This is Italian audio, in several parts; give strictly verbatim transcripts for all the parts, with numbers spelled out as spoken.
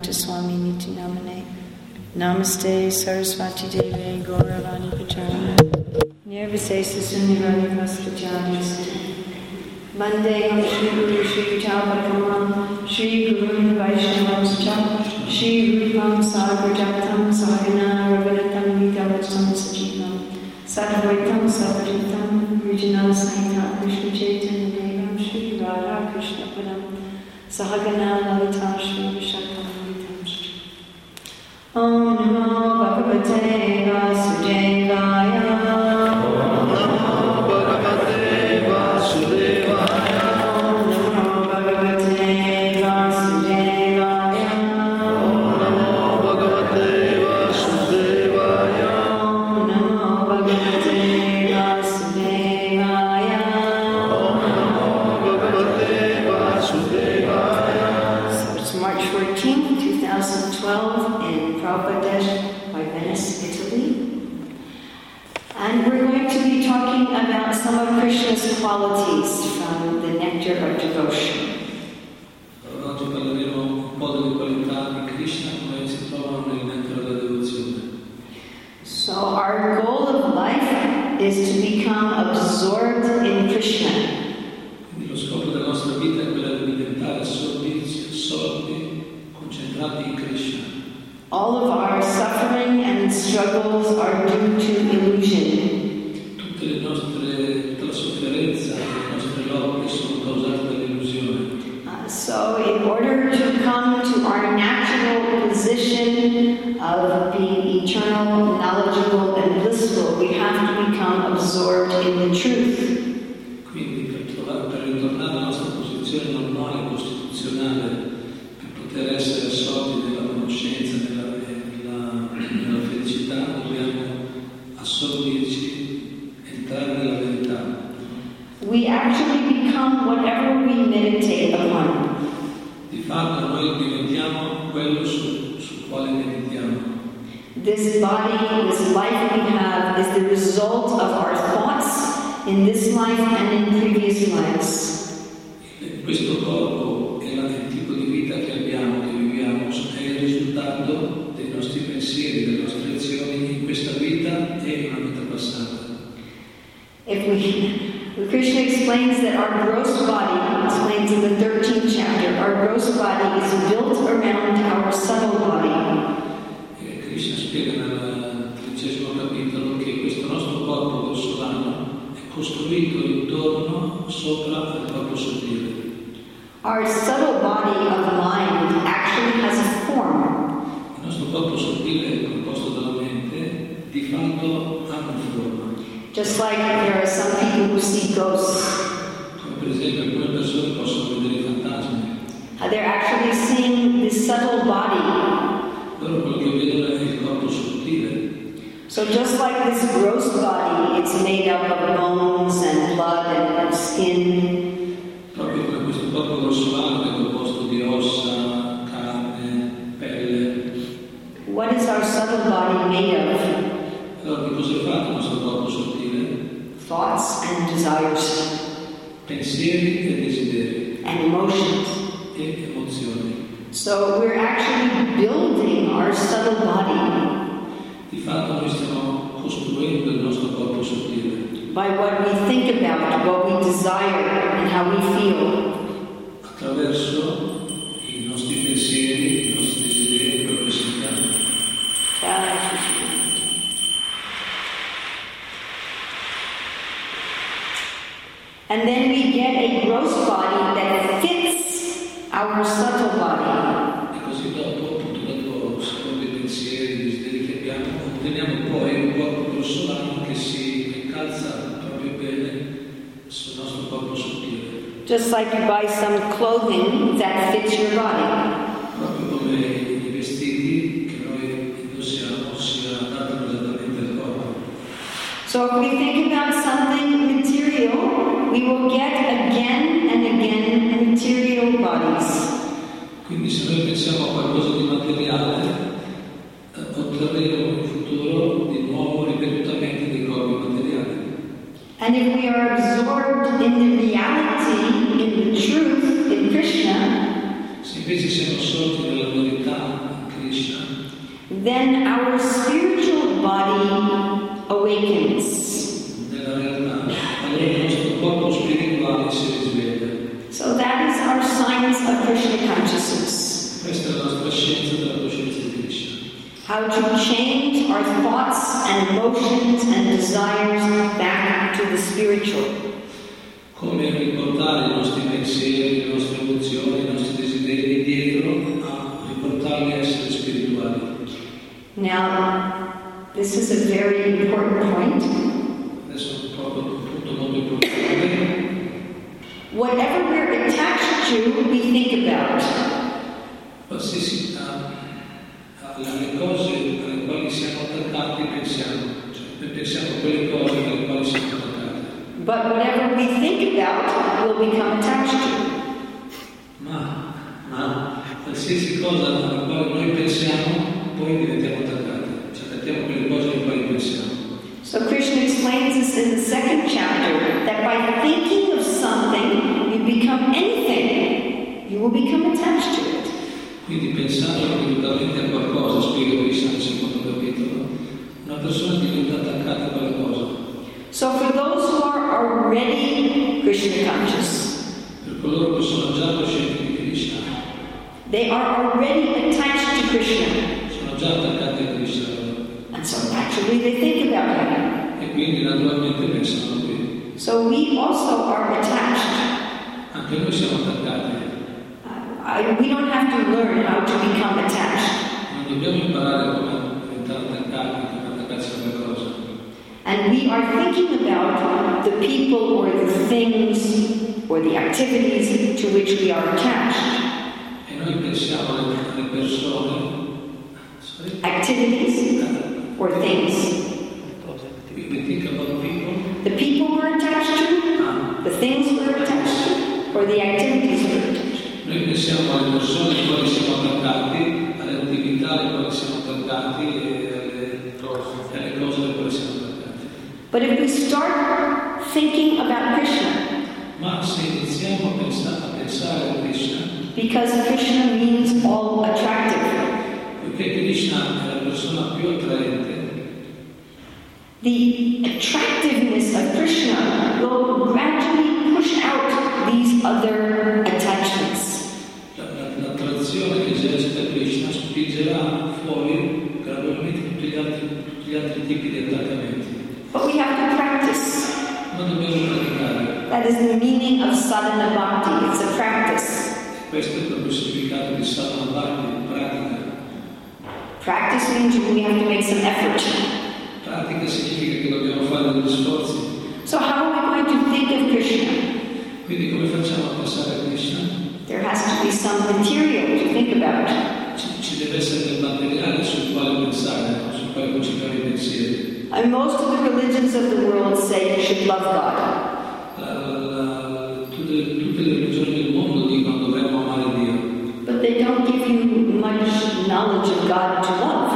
Bhaktivedanta Swami Niti Namane. Namaste Saraswati Deve Gauravani Pacharana. Nirvisesa Sunyavani Vaskajadista. Vandeham Shri Guru Shri Javakamam Shri Guru Vaishnavams Cha Shri Rupam Sagrajatam Sahagana Ravanatam Vidavatam Sajivam Sadvaitam Savaritam Vijana Sahitam Krishna Chaitanya Devam Shri Radha Krishna Padam Sahagana Lalita Shri Vishakam Shri Om Namo Bhagavate Vasudevaya. Some of Krishna's qualities from the Nectar of Devotion. Oggi parleremo un po' delle qualità di Krishna come si trovano nel Nettare della Devozione. So our goal of life is to become absorbed in Krishna. Quindi lo scopo della nostra vita è quello di diventare assorti, assorti, concentrati in Krishna. All of our suffering and struggles are due to illusion. Tutte le nostre la sofferenza, le nostre lotte sono causate dall'illusione. Uh, so in order to come to our natural position of being eternal, knowledgeable and blissful, we have to become absorbed in the truth. Quindi per, trovare, per ritornare alla nostra posizione normale, costituzionale, per poter essere assorti nella conoscenza, nella, nella, nella felicità, dobbiamo assorbirci, entrare nella verità. We actually become whatever we meditate upon. Di fatto noi diventiamo quello su, su quale meditiamo. This body, this life we have, is the result of our thoughts in this life and in previous lives. E questo corpo e il tipo di vita che abbiamo, che viviamo, è il risultato dei nostri pensieri, delle nostre azioni in questa vita e in una vita passata. If we Krishna explains that our gross body, explains in the thirteenth chapter, our gross body is built around our subtle body. E Krishna spiega nel tredicesimo capitolo che questo nostro corpo grossolano è costruito intorno, sopra il corpo sottile. Our subtle body of mind actually has a form. Il nostro corpo sottile, composto dalla mente, di fatto ha una forma. Just like there are some people who see ghosts. Come per esempio alcune persone possono vedere i fantasmi. Uh, they're actually seeing this subtle body. Loro quello che vedono è il corpo sottile. So just like this gross body, it's made up of bones and blood and skin. Proprio come questo corpo grossolano che è composto di ossa, carne, pelle. What is our subtle body made of? Allora, che cosa è fatto il nostro corpo sottile? Thoughts and desires. Pensieri e desideri. And emotions. E emozioni. So we're actually building our subtle body. Di fatto noi stiamo costruendo il nostro corpo sottile. By what we think about, what we desire, and how we feel. Attraverso i nostri pensieri, i nostri desideri, quello che sentiamo. And then we get a gross body that fits our subtle body. E così dopo, appunto, dopo secondo i pensieri, i desideri che abbiamo, otteniamo poi un corpo grossolano che si calza proprio bene sul nostro corpo sottile. Just like you buy some clothing that fits your body. Proprio come i vestiti che noi indossiamo si adattano esattamente al corpo. So if we think about something material, we will get again and again material bodies. Quindi se noi pensiamo a qualcosa di materiale, eh, otterremo in futuro di nuovo ripetutamente dei corpi materiali. And if we are absorbed in the reality, in the truth, in Krishna, se invece siamo assorti nella verità, then our spiritual body awakens. Nella realtà, allora il nostro corpo spirituale si risveglia. So that is our science of Krishna consciousness. Questa è la nostra scienza della coscienza di Krishna. How to change our thoughts and emotions and desires back to the spiritual. Come riportare i nostri pensieri, le nostre emozioni, i nostri desideri dietro a riportarli a essere spirituali. Now, this is a very important point. Adesso è proprio un punto molto importante. Whatever we're attached to, we think about. Qualsiasi alle cose alle quali siamo attaccati pensiamo, cioè pensiamo a quelle cose alle quali siamo attaccati. But whatever we think about will become attached to. Ma, ma qualsiasi cosa alla quale noi pensiamo, poi diventiamo attaccati, ci attacchiamo a quelle cose alle quali pensiamo. So Krishna explains this in the second chapter, that by thinking of something, you become anything. You will become attached to it. Quindi pensando ripetutamente a qualcosa, spiega Krishna nel secondo capitolo, una persona diventa attaccata a quella cosa. So for those who are already Krishna conscious, per coloro che sono già coscienti di Krishna, they are already attached to Krishna. Sono già attaccati a Krishna. And so naturally they think about him. E quindi naturalmente pensano a lui. So we also are attached. Anche noi siamo attaccati. I, we don't have to learn how to become attached. Non dobbiamo imparare come diventare attaccati, come attaccarsi a qualcosa. And we are thinking about the people or the things or the activities to which we are attached. E noi pensiamo alle persone, sorry? Activities or things. We think about people. The people we're attached to, the things we're attached to, or the activities we're attached to. Noi pensiamo alle persone alle quali siamo attaccati, alle attività alle quali siamo attaccati e alle cose, e alle cose alle quali siamo attaccati. But if we start thinking about Krishna, ma se iniziamo a pensare, a pensare a Krishna, because Krishna means all attractive, perché Krishna è la persona più attraente, the attractiveness of Krishna will gradually push out these other attachments. L'attrazione che esercita Krishna spingerà fuori gradualmente tutti gli altri, tutti gli altri tipi di attaccamenti. But we have to practice. Ma dobbiamo praticare. That is the meaning of sadhana bhakti. It's a practice. Questo è proprio il significato di sadhana bhakti, pratica. Practice means we have to make some effort. Pratica significa che dobbiamo fare degli sforzi. So how are we going to think of Krishna? Quindi come facciamo a pensare a Krishna? There has to be some material to think about. Ci, ci deve essere del materiale sul quale pensare, no? Sul quale concentrare i pensieri. And most of the religions of the world say you should love God. La, la, la, tutte, tutte le religioni del mondo dicono dovremmo amare Dio. But they don't give you much knowledge of God to love.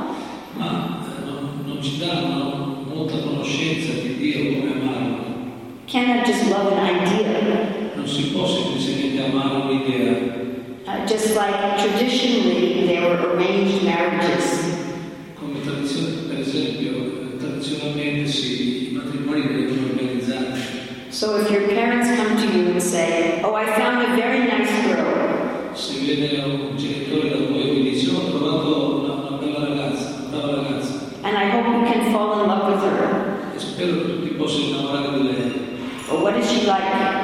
Ma non, non ci danno molta conoscenza di Dio come amarlo. Cannot just love an idea. Non si può semplicemente amare un'idea. Uh, just like traditionally there were arranged marriages. Come tradizione, per esempio, tradizionalmente sì, i matrimoni venivano organizzati. So if your parents come to you and say, "Oh, I found a very nice girl," se viene un genitore da voi e vi dice, ho trovato una, una bella ragazza, una brava ragazza, and I hope you can fall in love with her. e spero che tu ti possa innamorare di lei. But what is she like?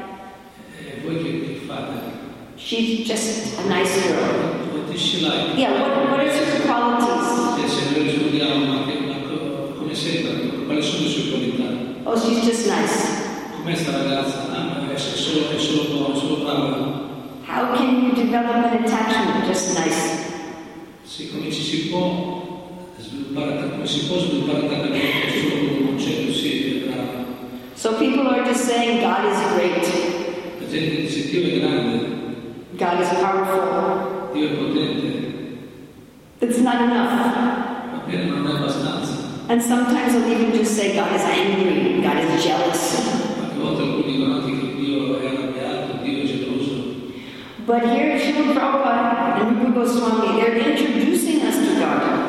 E voi che, che fate? She's just a nice girl. What is she like? Yeah, what, what is her qualities? E se noi rispondiamo, ma, che, ma come sembra? Quali sono le sue qualità? Oh, she's just nice. Com'è sta ragazza? Ah, è solo, è solo buona, è solo brava. How can you develop an attachment? Just nice. Sì, come ci si può sviluppare, come si può sviluppare attaccamento solo con un concetto, sì, è brava. So people are just saying God is great. La gente dice Dio è grande, God is powerful. Dio è potente. That's not enough. Va bene, non è abbastanza. And sometimes they'll even just say God is angry, God is jealous. Qualche volta alcuni dicono anche che Dio è arrabbiato, Dio è geloso. But here Srila Prabhupada and Rupa Goswami, they're introducing us to God.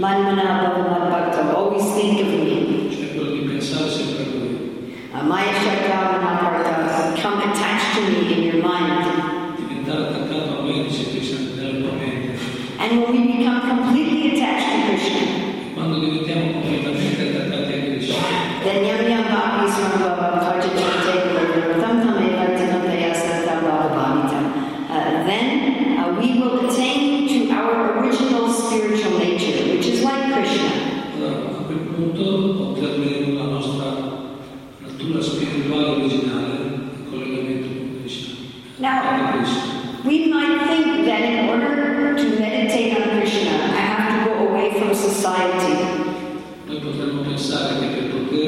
Manmana Bhava Bhakta, always think of me. cioè quello di pensare sempre a Lui. Uh, Maya Shakta Manaparta, come attached to me in your mind. Diventare attaccato a me, dice Krishna, nella tua mente. And when we become completely attached to Krishna, Quando diventiamo completamente attaccati a Krishna, then Yam Yam Bhakti Sambhava Karta Chante Tam Tam Eva Tikantaya Satta Bhava Bhavita. Uh, Then uh, we will attain to our original spiritual nature, which is like Krishna. allora a quel punto otterremo la nostra natura spirituale originale, il collegamento con Krishna. Now, Con Krishna. we might think that in order to meditate on Krishna, I have to go away from society. Noi potremmo pensare che per poter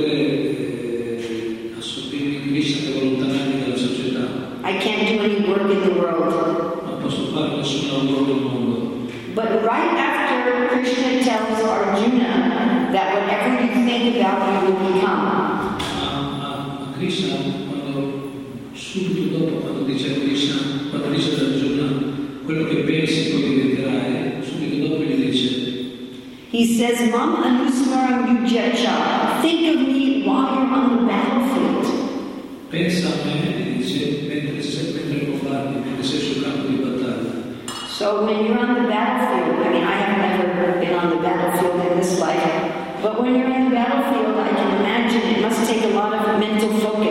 eh, assorbire Krishna devo allontanarmi dalla società, I can't do any work in the world. non posso fare nessun lavoro nel mondo. But right after Krishna tells Arjuna that whatever you think about, you will become. A, a, a Krishna, quando, subito dopo, quando dice a Krishna, quando dice ad Arjuna, quello che pensi poi diventerai, subito dopo gli dice, He says, Mam Anusmaram Yujacha, think of me while you're on the battlefield. pensa a me, dice, mentre sei mentre combatti, mentre sei sul campo di battaglia. So when you're on the battlefield, I mean, I have never been on the battlefield in this life, but when you're in the battlefield, I can imagine it must take a lot of mental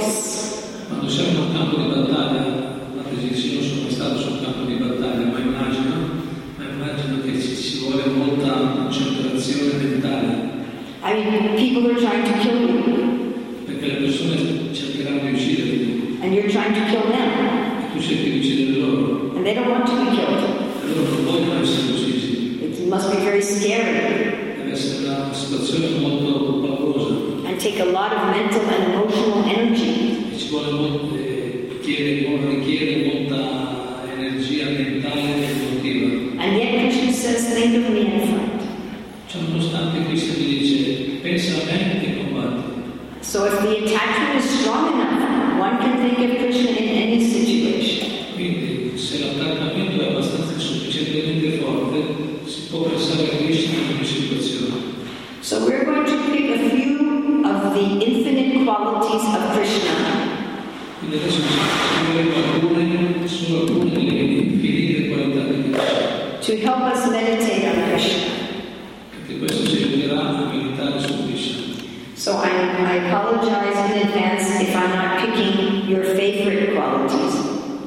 focus. Quando siamo sul campo di battaglia, guardate, io non sono mai stato sul campo di battaglia, ma immagino, ma immagino che ci, ci vuole molta concentrazione mentale, I mean, people are trying to kill you, perché le persone cercheranno di ucciderti, and you're trying to kill them, e tu cerchi di uccidere loro, and they don't want to be killed. e loro non vogliono essere uccisi. It must be very scary Deve essere una situazione molto paurosa, and take a lot of mental and emotional energy. e ci vuole molto, eh, richiede, richiede molta energia mentale e emotiva. And yet Krishna says, think of me and fight. Cioè, nonostante Cristo gli dice, pensa a me e combatti. So if the attachment is strong enough, one can think of Krishna in any situation. Quindi, se l'attaccamento è abbastanza sufficientemente forte, si può pensare a Krishna in ogni situazione. So we're going to pick a few of the infinite qualities of Krishna Quindi adesso ci vedremo alcune, solo alcune delle infinite qualità di Krishna, to help us meditate on Krishna. perché questo ci aiuterà a meditare su Krishna. So I, I apologize in advance if I'm not picking your favorite qualities.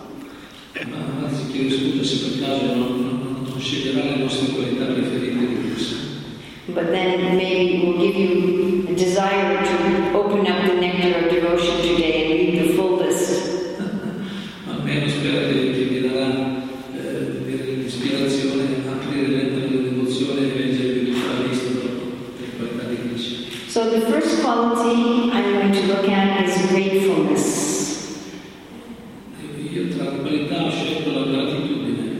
Ma anzi, chiedo scusa se per caso non, non, non sceglierà le nostre qualità preferite di Krishna. But then maybe we'll give you a desire to open up the nectar of devotion today and read the full list. Almeno spero che, che vi darà eh, l'ispirazione a aprire il lettero della devozione e leggere la lista delle qualità di Krishna. So the first quality I'm going to look at is gratefulness. Io tra le qualità ho scelto la gratitudine.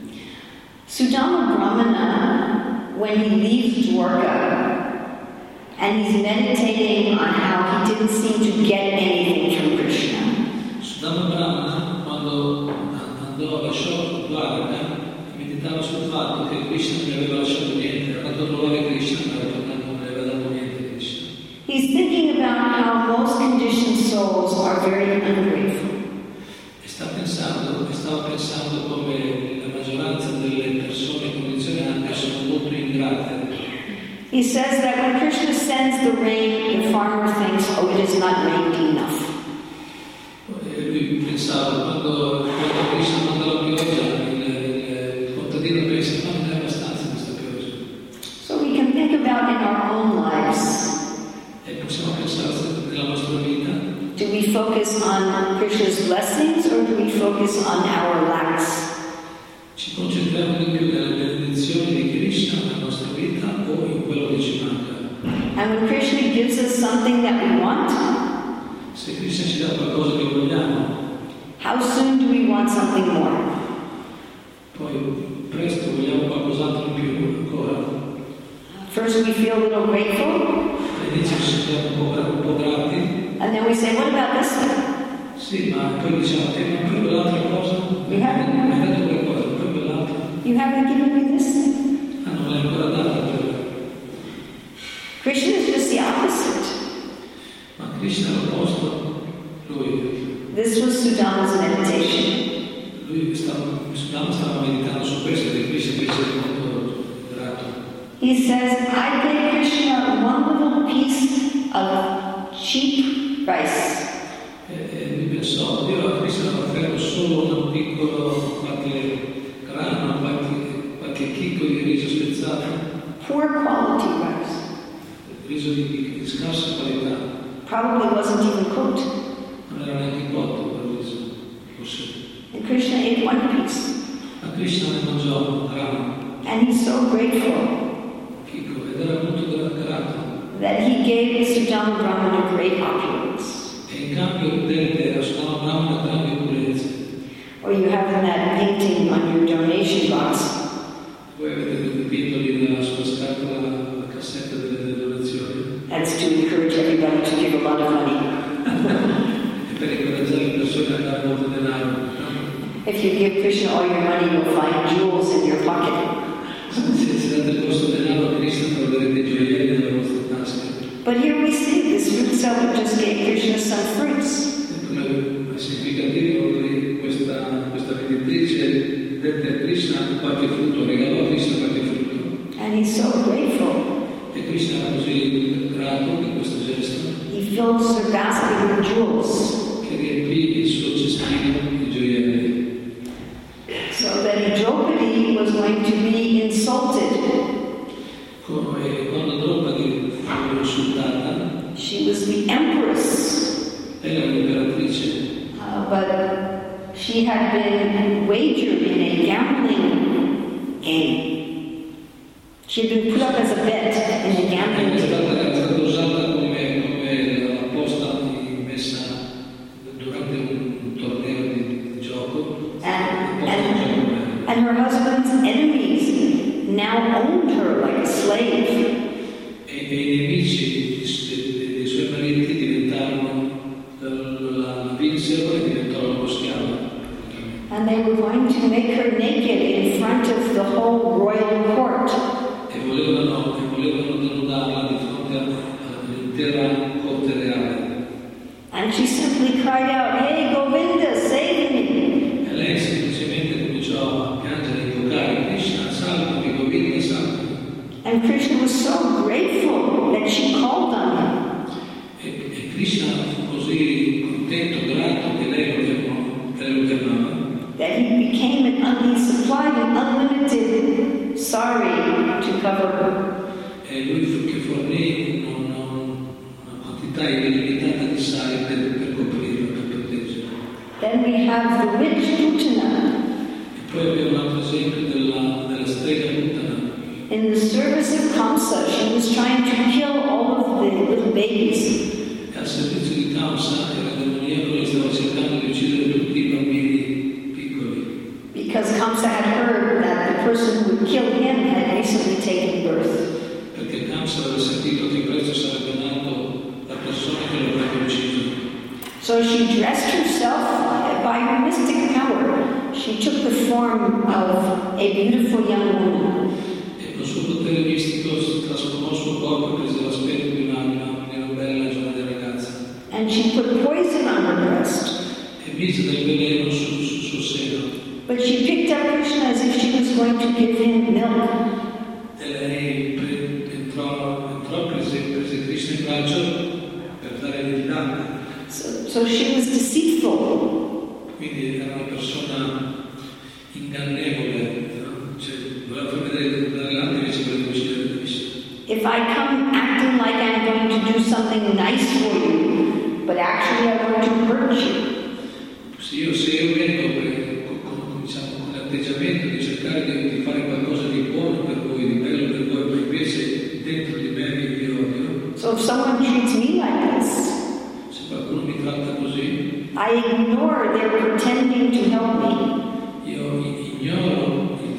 Sudama Brahmana, when he leaves Dwarka and he's meditating on how he didn't seem to get anything from Krishna, Sudama Brahmana, quando andò a lasciò Dwarka, meditava sul fatto che Krishna non gli aveva lasciato niente, era andato a trovare Krishna, ma era tornato, non gli aveva dato niente Krishna. he's thinking about how most conditioned souls are very ungrateful. E sta pensando, e stava pensando come la maggioranza delle persone condizionate sono molto ingrate. He says that when Krishna sends the rain, the farmer thinks, oh, it has not rained enough. E lui pensava, quando, quando Krishna manda la pioggia, il, il, il contadino pensa, ma non è abbastanza questa pioggia. So we can think about in our own lives, E possiamo pensare nella nostra vita, do we focus on Krishna's blessings or do we focus on our lacks? ci concentriamo di più nelle benedizioni di Krishna nella nostra vita o in quello che ci manca. And when Krishna gives us something that we want, Se Krishna ci dà qualcosa che vogliamo, how soon do we want something more? poi presto vogliamo qualcos'altro in più ancora. First we feel a little grateful, All'inizio ci sentiamo un po', gra- un po' grati, and then we say, what about this one? sì, ma poi diciamo, eh, ma poi quell'altra cosa, Mi ha- mi hai dato qualcosa, poi quell'altra, You haven't given me this? ah non me l'hai ancora data quella. Krishna is just the opposite. Ma Krishna è l'opposto, lui. This was Sudama's meditation. Lui stava, Sudama stava meditando su questo e Krishna invece è molto grato. He says, I gave Krishna one little piece of cheap rice. E, e mi pensò, io a Krishna ho offerto solo un piccolo qualche grano, qualche, qualche chicco di riso spezzato. Poor quality rice. Riso di, di, di scarsa qualità. Probably wasn't even cooked. Non era neanche cotto quel riso, forse. And Krishna ate one piece. Ma Krishna ne mangiò un grano, And he's so grateful chicco, ed era molto grato. that he gave Sudama Brahmana great opulence. E in cambio dette a Sudama Brahmana grandi opulenze. Or you have in that painting on your donation box. Voi avete dipinto lì nella sua scatola la cassetta delle, delle donazioni. That's to encourage everybody to give a lot of money. E per incoraggiare le persone a dare molto denaro. If you give Krishna all your money, you'll find jewels in your pocket. Se, se date il vostro denaro a Krishna troverete gioielli nelle vostre tasche. But here we see this root seller just gave Krishna some fruits. E come è significativo che questa, questa venditrice dette a Krishna qualche frutto, regalò a Krishna qualche frutto. And he's so grateful. E Krishna era così grato di questo gesto He filled her basket with jewels. che riempì il suo cestino di gioielli. So that Draupadi was going to be insulted. Come quando Draupadi fu insultata, She was the empress. lei era l'imperatrice, Uh, but she had been wagered in a gambling game. She had been put up as a bet in a gambling era stata, game. era stata usata come, come la posta messa durante un, un torneo di, di gioco. And, Una posta di gioco. and, and her husband's enemies now owned her like a slave. E, e i nemici dei, dei suoi mariti diventarono, la vinsero e diventò la loro schiava. And they were going to make her naked in front of the whole royal court. E volevano, e volevano denudarla di fronte all'intera corte reale. And she simply cried out, "Hey, Govinda, save me!" E lei semplicemente cominciò a piangere e invocare Krishna, salvami, Govinda, salvami. And Krishna was so grateful that she called on him. E, e Krishna fu così contento, grato che lei lo chiamò, che lei lo chiamava, That he became an un- he supplied an unlimited sari to cover her. e lui fu che fornì una, una quantità illimitata di sale per, per coprirla, per proteggerla. Then we have the witch Putana. E poi abbiamo un altro esempio della, della strega Putana. In the service of Kamsa, she was trying to kill all of the little babies. E al servizio di Kamsa era demoniaco e stava cercando di uccidere tutti i bambini piccoli. Because Kamsa had heard that the person who would kill him had recently taken birth. Perché Kamsa aveva sentito che presto sarebbe nato la persona che lo avrebbe ucciso. So she dressed herself by her mystic power. She took the form of a beautiful young woman. E con il suo potere mistico si trasformò il suo corpo e prese l'aspetto di una, una, di una bella giovane ragazza. And she put poison on her breast. E mise del veleno sul su, suo seno. But she picked up Krishna as if she was going to give him milk. E lei pre, entrò, entrò prese, prese Krishna in braccio per dare il latte. So, so she was deceitful. Quindi era una persona ingannevole, cioè, voleva far vedere dare latte invece voleva uccidere Krishna. If I come acting like I'm going to do something nice for you, but actually I want to hurt you. Se io, se io vengo per, con, con, diciamo, con l'atteggiamento di cercare di, di fare qualcosa di buono per voi, di bello per voi, ma invece dentro di me vi odio, So if someone treats me like this, se qualcuno mi tratta così, I ignore their pretending to help me. io ignoro il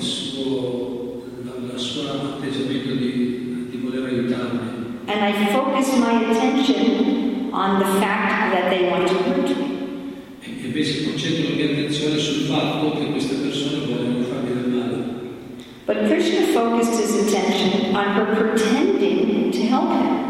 suo, la, la sua atteggiamento di, di voler aiutarmi. And I focus my attention on the fact that they want to hurt me. E invece concentro la mia attenzione sul fatto che queste persone vogliono farmi del male. But Krishna focused his attention on her pretending to help him.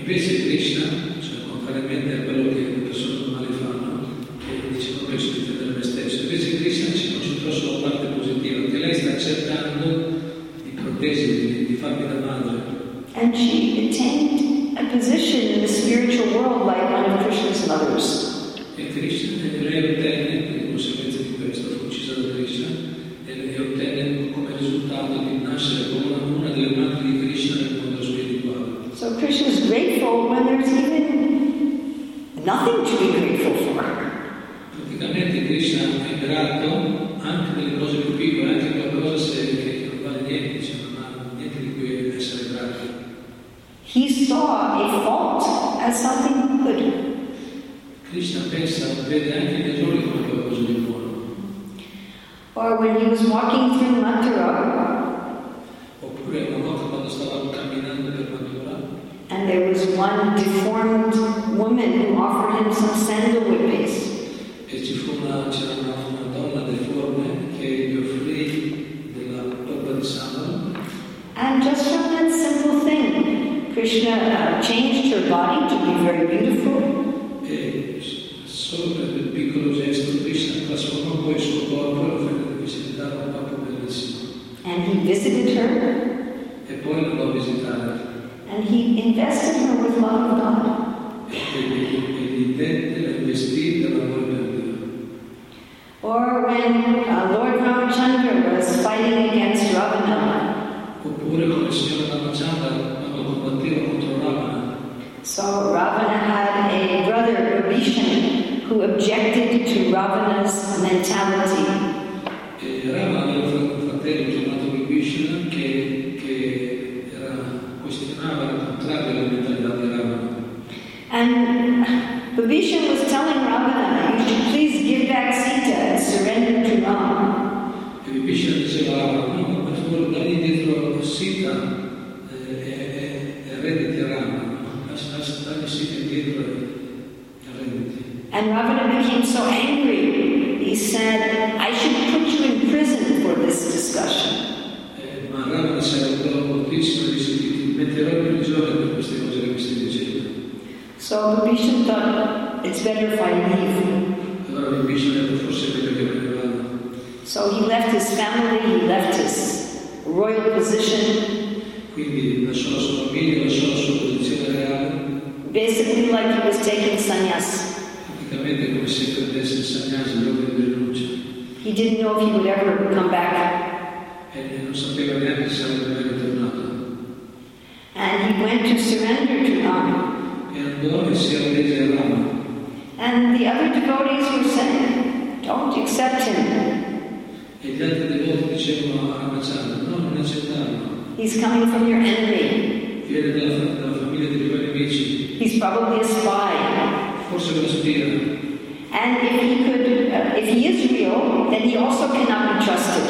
invece Krishna, cioè contrariamente a quello che le persone normali fanno, che dice non penso di intendere me stesso, invece Krishna si concentrò sulla parte positiva, che lei sta cercando di proteggermi, di farmi da madre. And she attained a position in the spiritual world like one of Krishna's mothers. E Krishna, lei ottenne, in conseguenza di questo, fu uccisa da Krishna, e lei ottenne come risultato di nascere come una, una delle madri di Krishna nel mondo spirituale. So Krishna is grateful when there's even nothing to be grateful for. Praticamente Krishna è grato anche delle cose più piccole, anche qualcosa se, che non vale niente, cioè non ha niente di cui essere grati. He saw a fault as something good. Krishna pensa, vede anche gli errori come qualcosa di buono. Or when he was walking through Mathura, Oppure una volta quando stava camminando per Mathura, and there was one deformed woman who offered him some sandalwood paste. e ci fu una, c'era una, una donna deforme che gli offrì della polpa di sandalo. And just from that simple thing, Krishna uh, changed her body to be very beautiful. E solo per quel piccolo gesto Krishna trasformò poi il suo corpo e lo fece visitare un corpo bellissimo. And he visited her, E poi lo andò a visitare. and he invested her with love of God. E gli dette la investì dell'amore per Dio. Or when uh, Lord Ramachandra was fighting against Ravana, Oppure come il signore Ramachandra quando combatteva contro Ravana. so Ravana had a brother, Vibhishan, who objected to Ravana's mentality. E Ravana aveva un fratello chiamato Vibhishana che, che era, questionava, era contrario alla mentalità di Ravana. And Vibhishan was telling Ravana, you should please give back Sita and surrender to Ram. E Vibhishana diceva a Ravana, no, per favore dagli indietro Sita e, e, e arrenditi a Ravana. Dagli Sita indietro e arrenditi. And Ravana became so angry, he said, I should put you in prison for this discussion. Eh, ma Ravana si arrabbiò moltissimo e disse ti metterò in prigione per queste cose che mi stai dicendo. So Vibhishan thought, it's better if I leave. Allora Vibhishana ha detto forse è meglio che me ne vada. So he left his family, he left his royal position, Quindi lasciò la sua famiglia, lasciò la sua posizione reale, basically like he was taking sannyas. praticamente come se prendesse il sannyasi, l'ordine di rinuncia. He didn't know if he would ever come back. E non sapeva neanche se sarebbe mai ritornato. And he went to surrender to Ram. E andò e si arrese a Rama. And the other devotees were saying, don't accept him. E gli altri devoti dicevano a Ramachandra, no, non accettarlo. He's coming from your enemy. Viene dalla, dalla famiglia dei tuoi nemici, He's probably a spy. forse lo spia. And if he could, uh, if he is real, then he also cannot be trusted.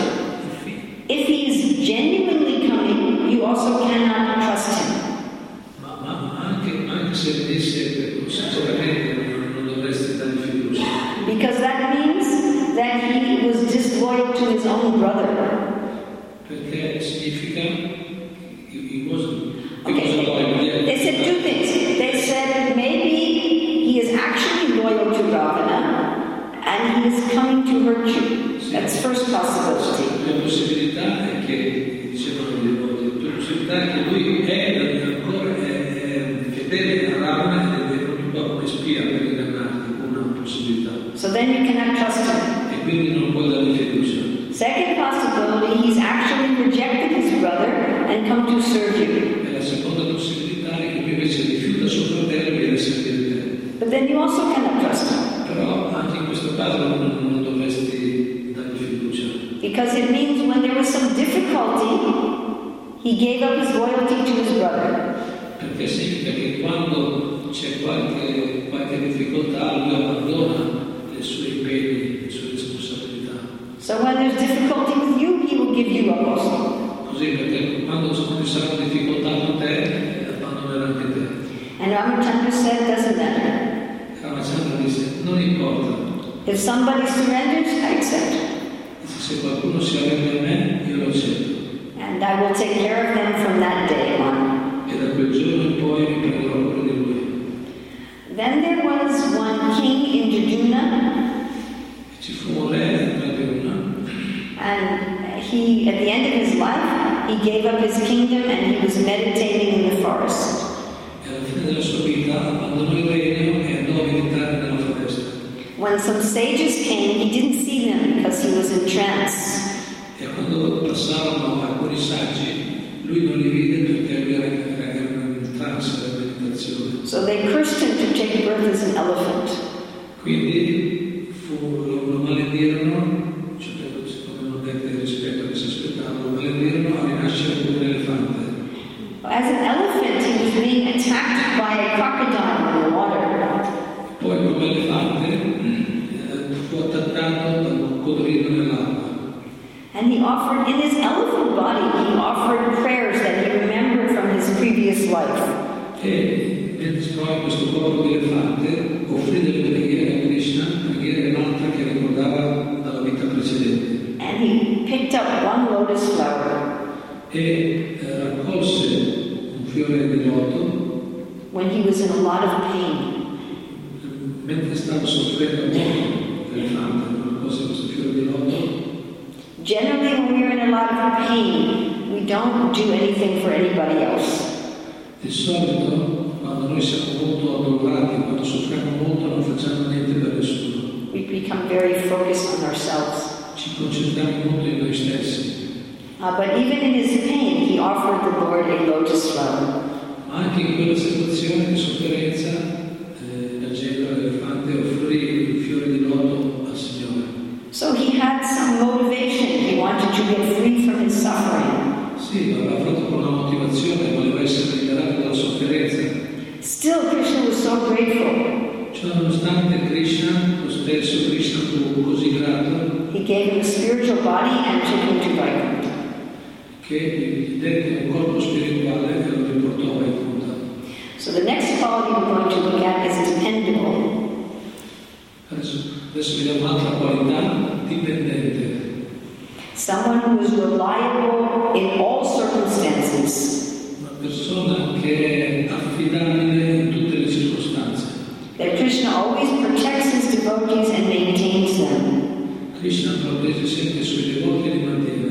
If he is genuinely coming, you also cannot trust him. Ma, ma anche, anche se venisse sinceramente non, non dovresti dargli fiducia. Because that means that he was disloyal to his own brother. Perché significa he, he wasn't, he Okay. wasn't loyal. Yeah. They said two things. They said maybe he is actually loyal to Ravana and he is coming to hurt you. That's first possibility. La possibilità è che, dicevano gli devoti, la possibilità è che lui è ancora è, è fedele a Ravana ed è proprio qua come spia per ingannarti, una possibilità. So then you cannot trust him. E quindi non puoi dargli fiducia. Second possibility, he's actually rejected his brother and come to serve you. E la seconda possibilità è che lui invece rifiuta suo fratello e viene a servire te. But then you also cannot trust him. Però anche in questo caso non, non dovresti dargli fiducia. Because it means when there was some difficulty, he gave up his loyalty to his brother. Perché significa che quando c'è qualche, qualche difficoltà lui abbandona le sue impegni, le sue responsabilità. So when there's difficulty with you, he will give you up also. Così perché quando ci saranno difficoltà con te, abbandonerà anche te. And Ramachandra said, doesn't matter. Ramachandra disse, non importa. If somebody surrenders, I accept. Dice, se qualcuno si arrende a me, io lo accetto. And I will take care of them from that day on. E da quel giorno in poi mi prenderò cura di And he, at the end of his life, he gave up his kingdom and he was meditating in the forest. E alla fine della sua vita abbandonò il regno e andò a meditare nella foresta. When some sages came, he didn't see them because he was in trance. E quando passavano alcuni saggi, lui non li vide perché lui era in trance della meditazione. So they cursed him to take birth as an elephant. Quindi fu, lo maledirono, cioè come non dette rispetto che si aspettava, lo maledirono a rinascere come un elefante. As an elephant, he was being attacked by a crocodile in the water. Poi come elefante eh, fu attaccato da un coccodrillo nell'acqua. And he offered, in his elephant body, he offered prayers that he remembered from his previous life. E mentre si trovava in questo corpo di elefante, offrì delle preghiere a Krishna, preghiere un'altra che ricordava dalla vita precedente. And he picked up one lotus flower. E eh, raccolse un fiore di loto When he was in a lot of pain. mentre stava soffrendo molto l'elefante, raccolse questo fiore di loto. Generally, when we're in a lot of pain, we don't do anything for anybody else. Di solito, quando noi siamo molto addolorati, quando soffriamo molto, non facciamo niente per nessuno. We become very focused on ourselves. Ci concentriamo molto in noi stessi. Uh, but even in his pain, he offered the Lord a lotus flower. Ma anche in quella situazione di sofferenza, eh, la gente, l'elefante, offrì il fiore di loto al Signore. So he had some motivation. He wanted to get free from his suffering. Sì, l'aveva fatto con una motivazione, voleva essere liberato dalla sofferenza. Still, Krishna was so grateful. Cioè, nonostante Krishna, lo stesso Krishna fu così grato, He gave him a spiritual body and took him to Vaikuntha. che gli dette un corpo spirituale e lo riportò a Vaikuntha. So the next quality we're going to look at is dependable. Adesso, adesso vediamo un'altra qualità, dipendente. Someone who is reliable in all circumstances. Una persona che è affidabile in tutte le circostanze. That Krishna always protects his devotees and maintains them. Krishna protegge sempre i suoi devoti e li mantiene.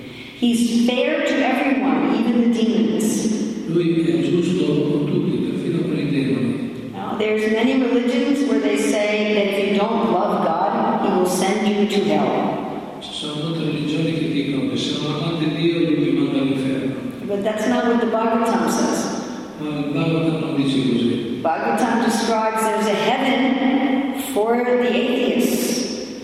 He's fair to everyone, even the demons. Lui è giusto con tutti, perfino con i demoni. Now, there's many religions where they say that if you don't love God, He will send you to hell. Ci sono molte religioni che dicono che se non amate Dio, Lui vi manda all'inferno. But that's not what the Bhagavatam says. Ma il Bhagavatam non dice così. Bhagavatam describes there's a heaven for the atheists.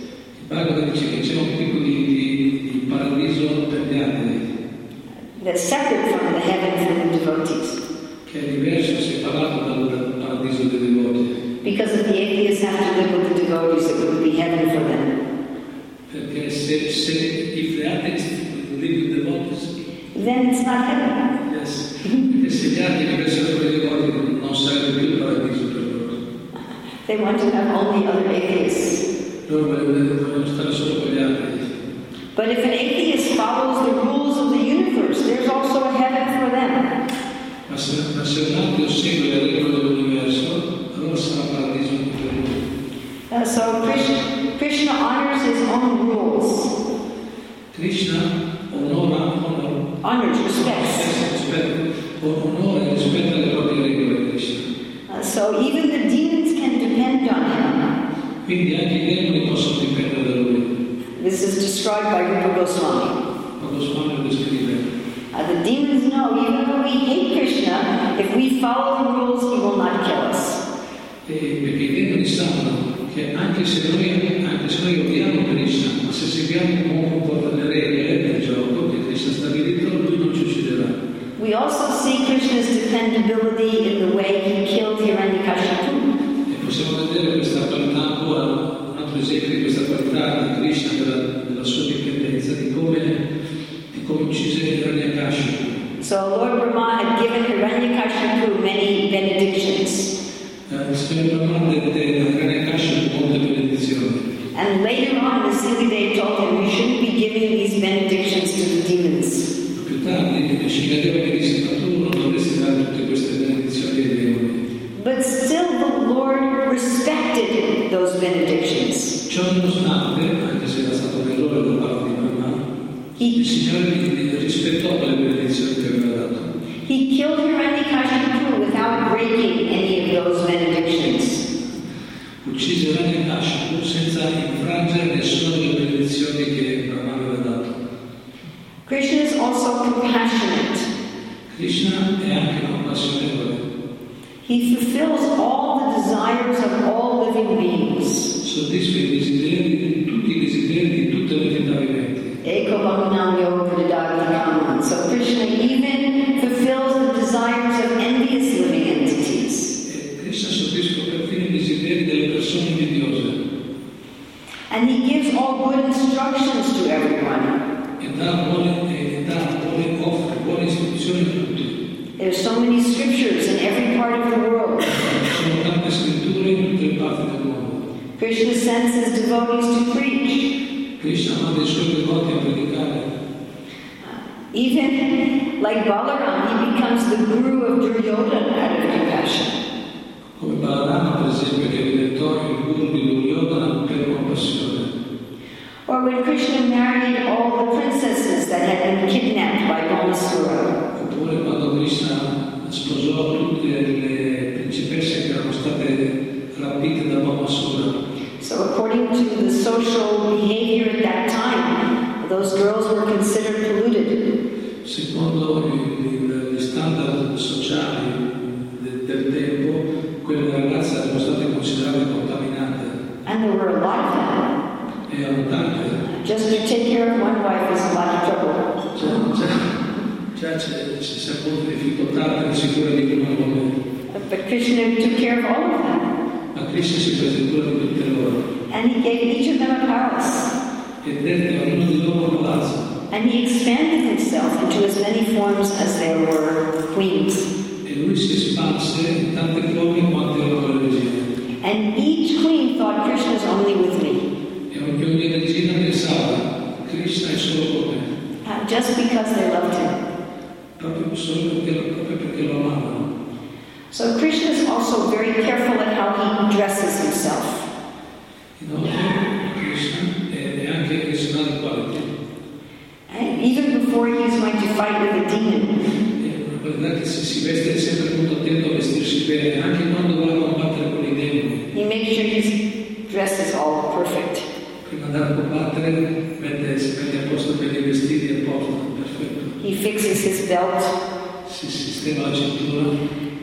Il Bhagavatam dice che c'è un tipo di, di, di paradiso per gli atei. That's separate from the heaven for the devotees. Che è diverso, separato dal paradiso dei devoti. Because if the atheists have to live with the devotees, it would be heaven for them. Perché se, se if the atheists live with the devotees, Then it's not heaven. yes. Perché se gli atei vivessero con i devoti non sarebbe più il paradiso per loro. They want to have only other atheists. Loro vogliono stare solo con gli atei. But if an atheist follows the rules of the universe, there's also a heaven for them. Ma se, ma se un ateo segue le regole dell'universo, allora sarà paradiso anche per lui. Uh, so Krishna, Krishna honors his own rules. Krishna onora, onora, Honors, respects. rispetta, onora e rispetta le proprie regole Krishna. Uh, so even the demons can depend on him. Quindi anche i demoni possono dipendere da lui. This is described by Rupa Goswami. Quando Swami lo descrive. Uh, the demons know, even though we hate Krishna, if we follow the rules, he will not kill us. E perché i demoni sanno che anche se noi, anche se noi odiamo Krishna, ma se seguiamo come comportano le regole del gioco che Krishna ha stabilito, lui non ci ucciderà. We also see Krishna's dependability in the way he killed Hiranyakashipu. E possiamo vedere questa qualità ancora, un altro esempio di questa qualità di Krishna, della, della sua dipendenza, di come, di come uccise Hiranyakashipu. So Lord Brahma had given Hiranyakashipu many benedictions. Il Signore Brahma dette a Hiranyakashipu molte benedizioni. And later on, the Sivide told him, you shouldn't be giving these benedictions to the demons. Più tardi Shikadeva gli disse, ma tu non dovresti dare tutte queste benedizioni ai demoni. But still the Lord respected those benedictions. Ciò nonostante, anche se era stato un errore da parte di Brahma, Signore rispettò quelle benedizioni che aveva dato. He killed Hiranyakashipu without breaking any of those benedictions. Uccise Hiranyakashipu senza infrangere nessuna delle benedizioni che Brahma aveva dato. Krishna is also compassionate. Krishna è anche compassionevole. He fulfills all the desires of all living beings. Soddisfa i desideri, tutti i desideri di tutte le entità viventi. Eko Bhavanam Yoga Pradadhikaman. So Krishna even fulfills the desires of envious living entities. E Krishna soddisfa perfino i desideri delle persone invidiose. And he gives all good instructions to everyone. E dà buone, e dà buone, offre buone istruzioni a tutti. There's so many scriptures in every part of the world. Ci sono tante scritture in tutte le parti del mondo. Krishna sends his devotees to preach. Krishna manda i suoi devoti a predicare. Even like Balaram, he becomes the guru of Duryodhana out of compassion. Come Balarama, per esempio, che diventò il guru di Duryodhana per compassione. Or when Krishna married all the princesses that had been kidnapped by Bhamasura. Oppure quando Krishna sposò tutte le principesse che erano state rapite da Bhamasura. So according to the social behavior at that time, those girls were considered polluted. Secondo gli standard sociali del, del tempo, quelle ragazze erano state considerate contaminate. And there were a lot of them. E erano tante. Just to take care of one wife is a lot of trouble. Già, già, già c'è, ci si ha molte difficoltà per assicurare di una moglie. But Krishna took care of all of them. Ma Krishna si prese cura di tutte loro. And he gave each of them a palace. E dette a ognuno di loro un palazzo. And he expanded himself into as many forms as there were queens. E lui si espanse in tante forme quante erano le regine. And each queen thought Krishna is only with me. E ogni regina pensava, Krishna è solo con me. Uh, just because they loved him. Proprio solo perché, proprio perché lo amavano. So Krishna is also very careful at how he dresses himself. Inoltre, Krishna è, è anche personale quality. And even before he is going to fight with a demon. È una qualità che se si veste è sempre molto attento a vestirsi bene, anche quando va a combattere con i demoni. He makes sure his dress is all perfect. Prima di andare a combattere, mette, si mette a posto per i vestiti a posto, perfetto. He fixes his belt, Si sistema la cintura,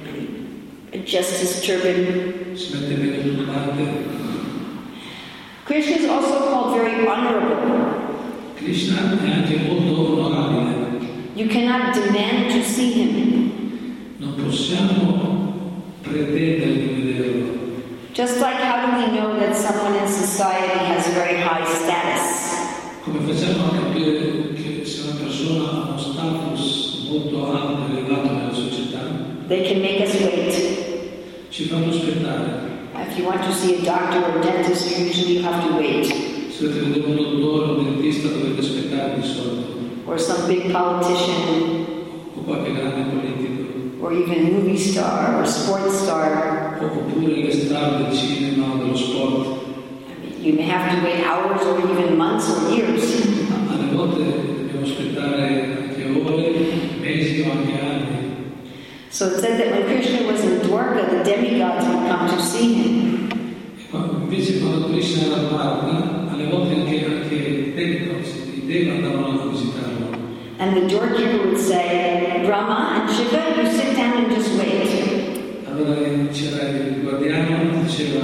adjusts his turban. si mette bene il turbante. Krishna is also called very honorable. Krishna è anche molto onorabile. You cannot demand to see him. Non possiamo pretendere di vederlo. Just like how do we know that someone in society has very high status? Come facciamo a capire che se una persona ha uno status molto alto e elevato nella società? They can make us wait. Ci fanno aspettare. If you want to see a doctor or dentist, usually you have to wait. Se dovete vedere un dottore o un dentista dovete aspettare di solito. Or some big politician, O qualche grande politico. or even a movie star or sports star. Oppure le star del cinema o dello sport. You may have to wait hours or even months or years. Alle volte dobbiamo aspettare anche ore, mesi o anche anni. So it said that when Krishna was in Dwarka, the demigods would come to see him. E quando, invece quando Krishna era a Dwarka, alle volte anche, anche i Deva andavano a visitarlo. And the doorkeeper would say, Brahma and Shiva, you sit down and just wait. Allora c'era il guardiano, diceva,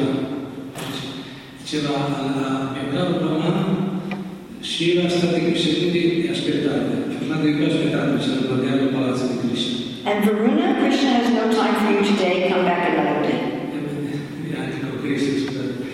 diceva al mio caro Brahma, Shiva, state qui seduti e aspettate. Fernando di qua aspettate, c'era il guardiano del palazzo di Krishna. And Varuna, Krishna has no time for you today, come back another day. E anche con Krishna,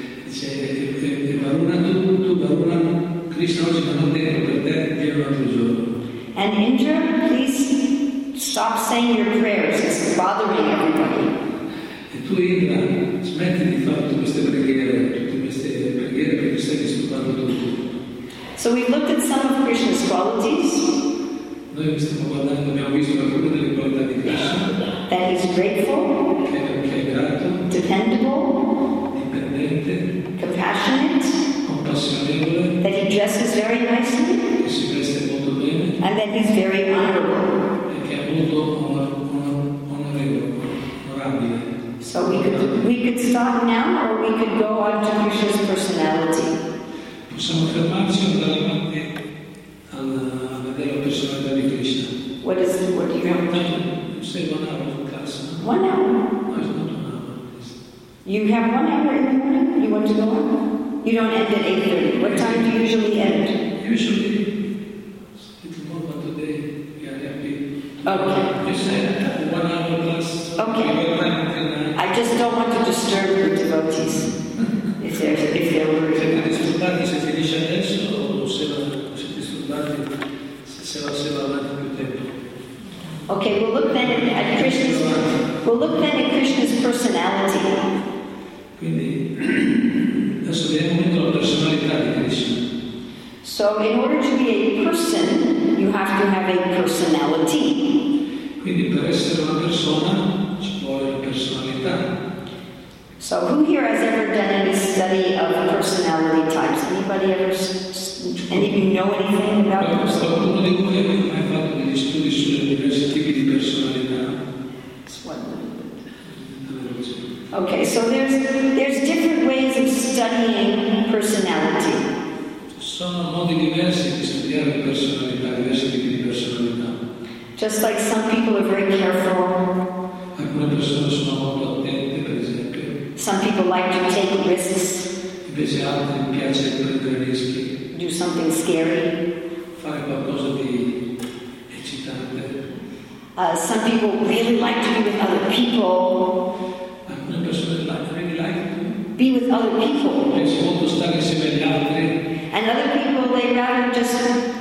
dice, Varuna, tu, tu, Varuna, Krishna oggi non ho tempo per te, vieni un altro giorno. And Indra, please stop saying your prayers. It's bothering everybody. E tu Indra, smetti di fare tutte queste preghiere, tutte queste preghiere perché stai disturbando tutto. So we've looked at some of Krishna's qualities. Noi stiamo guardando, abbiamo visto alcune delle qualità di Krishna. That he's grateful, Che, che è grato, dependable, dipendente, compassionate, compassionevole, that he dresses very nicely, che si veste molto bene, And then he's very honorable. e che è molto onor- onor- onorevole, onorabile. So we could we could stop now, or we could go on to Krishna's personality. Possiamo fermarci e andare avanti al- a vedere la personalità di Krishna. What is what do you have? No, say one hour class. No? One hour. No, it's not one hour. You have one hour in the morning. You want to go on? You don't end at eight thirty. What time do you usually end? Usually, it's a little more, but today we are happy. Okay. You said one hour class. Okay. We will run until nine. I just don't want to disturb the devotees if they're if they're worried. Siete disturbati se finisce adesso o se va- siete disturbati se, se va, se va avanti più tempo? Okay, we'll look then at Krishna's we'll look then at Krishna's personality. Quindi adesso vediamo un momento la personalità di Krishna. So in order to be a person, you have to have a personality. Quindi per essere una persona ci vuole una personalità. So who here has ever done any study of personality types? Anybody ever, s- s- any of you know anything about personality? Qualcuno di voi ha mai fatto degli studi sui diversi tipi di personalità? Okay, so there's there's different ways of studying personality. Sono modi diversi di studiare personalità, diversi tipi di personalità. Just like some people are very careful, Alcune persone sono molto attente, per esempio, some people like to take risks, invece a altri piace prendere rischi, do something scary. fare qualcosa di eccitante. Uh, some people really like to be with other people, Alcune persone like, really like be with other people. piace molto stare insieme agli altri, And other people, they rather just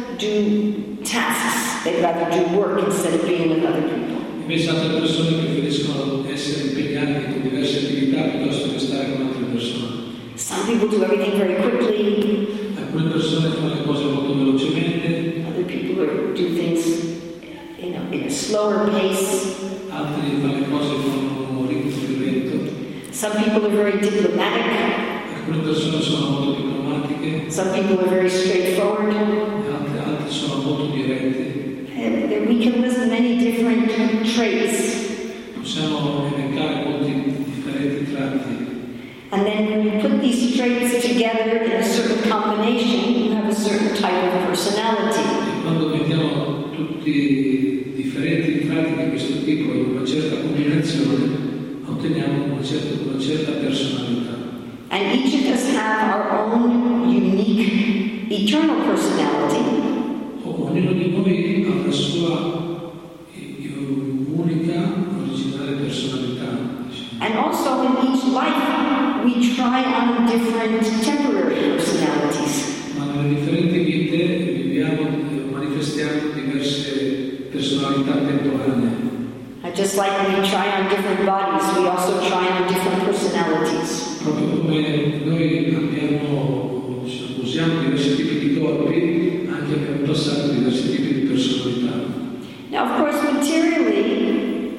do tasks. They'd rather do work instead of being with other people. invece altre persone preferiscono essere impegnati con diverse attività piuttosto che stare con altre persone. Some people do everything very quickly. Alcune persone fanno le cose molto velocemente, Other people are- do things, you know, in a slower pace. altri fanno le cose con un ritmo più lento. Some people are very diplomatic. Alcune persone sono molto diplomatiche, Some people are very straightforward. altre, altre sono molto diretti. And there- we can list many different traits. Possiamo elencare molti differenti tratti. And then when you put these traits together in a certain combination, you have a certain type of personality. E quando mettiamo tutti i differenti tratti di questo tipo in una certa combinazione, otteniamo una certa, una certa personalità. And each of us have our own unique eternal personality. Ognuno di noi ha la sua eh, unica, originale personalità. And also in each life, we try on different temporary personalities. Ma nelle differenti vite viviamo, eh, manifestiamo diverse personalità temporanee. And just like we try on different bodies, we also try on different personalities. Proprio come noi abbiamo, usiamo diversi tipi di corpi, anche abbiamo passato diversi tipi di personalità. Now, of course, materially,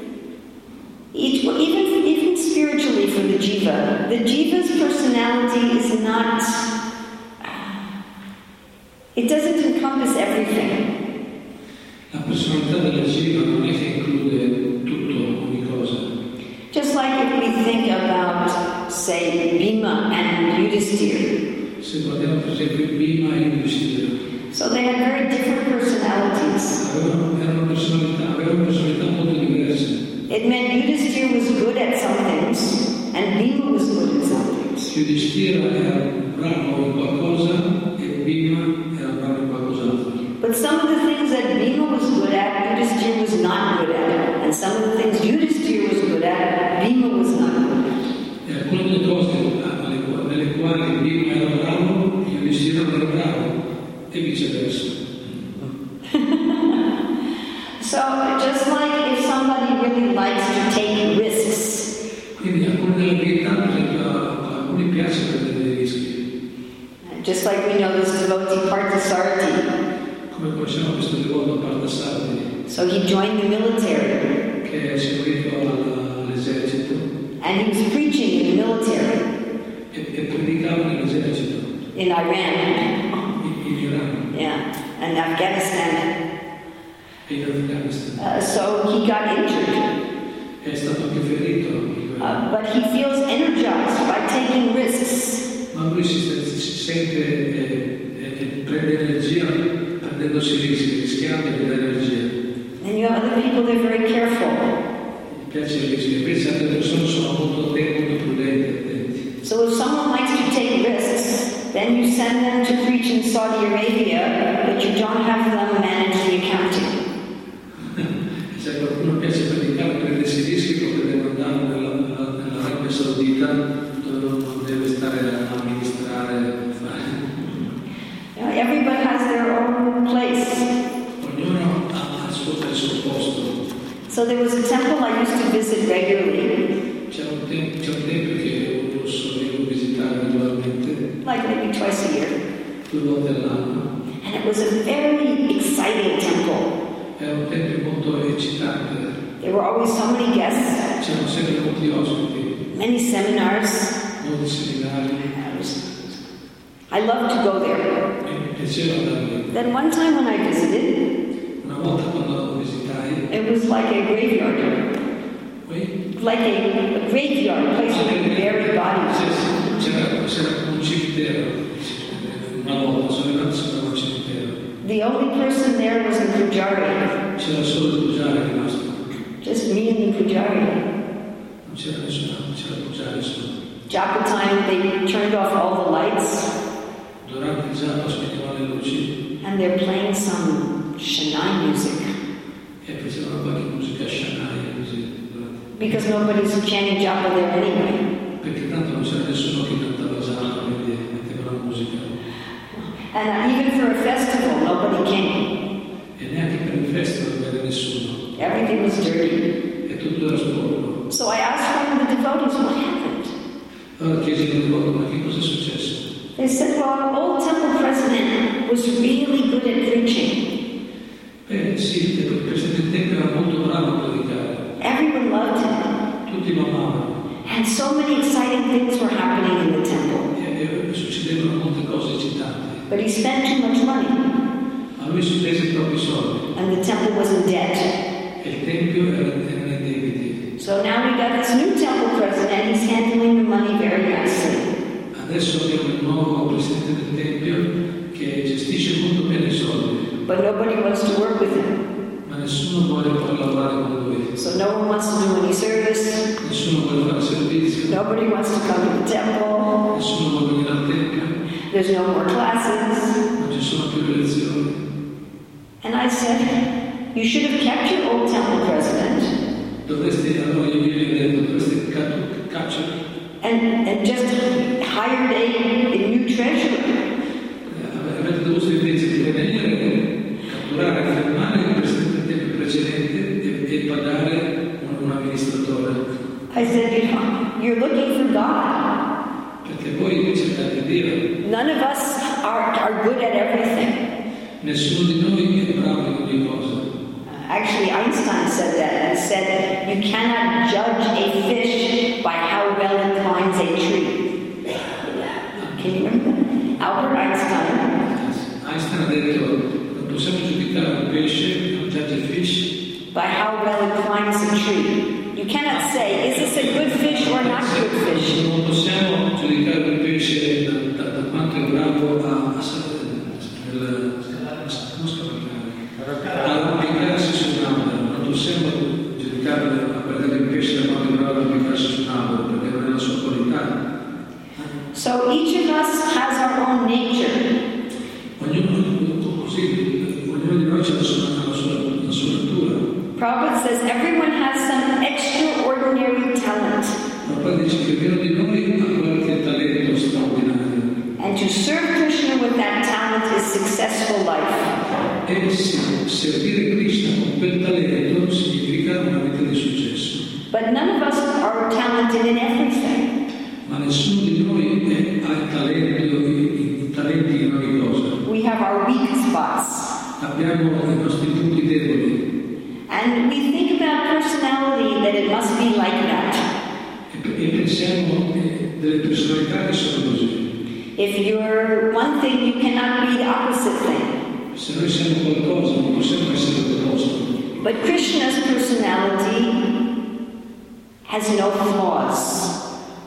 each, even, even spiritually for the jiva, the jiva's personality is not, it doesn't encompass everything. La personalità della jiva non è che include tutto, ogni cosa. Just like if we think about, say, Bhima and Yudhisthira. Se guardiamo per esempio Bhima e Yudhishthira, So they had very different personalities. avevano, erano personalità, avevano personalità molto diverse. It meant Yudhisthira was good at some things, and Bhima was good at some things. Yudhishthira era bravo in qualcosa e Bhima era bravo in qualcos'altro. But some of the things that Bhima was good at, Yudhisthira was not good at. And some of the things Yudhisthira was good at, Bhima was not good at. E alcune delle cose alle- nelle quali Bhima era bravo, Yudhishthira non era bravo, e viceversa. So just like if somebody really likes to take risks, Quindi alcune delle abilità, per esempio, a alcuni piace prendere dei rischi. just like we know this devotee Parthasarathi. Come conosciamo questo devoto Parthasarathi, So he joined the military, che si è unito alla- all'esercito and he was preaching in the military e, e predicava nell'esercito in Iran, in, in Iran, yeah, and Afghanistan. è in Afghanistan. Uh, so he got injured. È stato anche ferito. in guerra. Uh, but he feels energized by taking risks. Ma lui si, si sente e eh, eh, prende energia prendendosi rischi, rischiando di dare energia. And you have other people that are very careful. Mi piace il rischio, invece altre persone sono molto attente, molto prudenti, attenti. So if someone likes to take risks, then you send them to preach in Saudi Arabia, but you don't have them manage the accounting. Se qualcuno piace predicare, prendersi rischi, potrebbe andare nella, nella, nell'Arabia Saudita dove non deve stare a amministrare. You know, everybody has their own place. Ognuno ha il suo, il suo posto. So there was a temple I used to visit regularly, C'è un, tem- c'è un tempio che io sollevo visitare regolarmente, like maybe twice a year. due volte all'anno. And it was a very exciting temple. Era un tempio molto eccitante. There were always so many guests, C'erano sempre molti ospiti, many seminars. molti seminari. I was- I loved to go there. E mi piaceva andare lì. Then one time when I visited, Una volta quando visitai, it was like a graveyard. poi Like a, a graveyard, a place where they bury bodies. c'era, c'era un cimitero. Una volta sono arrivato sopra un cimitero. The only person there was the Pujari, C'era solo il Pujari rimasto. just me and the Pujari. Non c'era nessuno, non c'era il Pujari solo. Japa time, they turned off all the lights, Durante il giorno spegnevano le luci and they're playing some Shanai music. e facevano qualche musica shanai così. Because nobody's chanting Japa there anyway. Perché tanto non c'era nessuno che cantava japa, quindi mettevano la musica. And even for a festival, nobody came. E neanche per il festival non aveva nessuno. Everything was dirty. E tutto era sporco. So I asked one of the devotees what happened. Allora chiesi al devoto, ma che cosa è successo? They said, well, our old temple president was really good at preaching. Beh sì, il presidente del tempio era molto bravo a predicare. Everyone loved him. Tutti lo amavano. And so many exciting things were happening in the temple. E, e succedevano molte cose eccitanti. But he spent too much money, Ma lui spese troppi soldi. and the temple was in debt. E il tempio era, era nei debiti. So now we got this new temple president, he's handling the money very nicely. Adesso abbiamo il nuovo presidente del tempio che gestisce molto bene i soldi. But nobody wants to work with him. Ma nessuno vuole poi lavorare con lui. So no one wants to do any service. Nessuno vuole fare servizio. Nobody wants to come to the temple. Nessuno vuole venire al tempio. There's no more classes. Non ci sono più lezioni. And I said, you should have kept your old temple president Dovresti, allora io gli ho detto, dovresti ca- cacciare. and, and just hired a, a new treasurer. Eh, Avete dovuto invece di venire, catturare, fermare il presidente del tempio precedente e, e pagare un, un amministratore. I said, you know, you're looking for God. Perché voi cercate Dio. None of us are, are good at everything. Nessuno di noi è bravo in ogni cosa. Actually, Einstein said that. He said, you cannot judge a fish by how well it climbs a tree. Can you remember that? Albert Einstein. Einstein ha detto, non possiamo giudicare un pesce, non judge a fish, By how well it climbs a tree. You cannot say, is this a good fish or not good fish? non possiamo giudicare un pesce da, da, da quanto è bravo a, a salire nel, come si chiama? A arrampicarsi su un albero. Non possiamo giudicare a guardare il pesce da quanto è bravo a arrampicarsi su un albero, perché non è la sua qualità. So each of us has our own nature. Ognuno, così, ognuno di noi ha la sua, la sua, la sua natura. Prabhupada says everyone has some extraordinary talent. Ma poi dice che ognuno di noi ha qualche talento straordinario. And to serve Krishna with that talent is successful life. E sì, servire Krishna con quel talento significa una vita di successo. But none of us are talented in everything. Ma nessuno di noi è, ha il talento, i, i talenti in ogni cosa. We have our weak spots. Abbiamo i nostri punti deboli. And we think about personality that it must be like that. E, e pensiamo eh, delle personalità che sono così. If you're one thing, you cannot be the opposite thing. Se noi siamo qualcosa non possiamo essere l'opposto. But Krishna's personality has no flaws.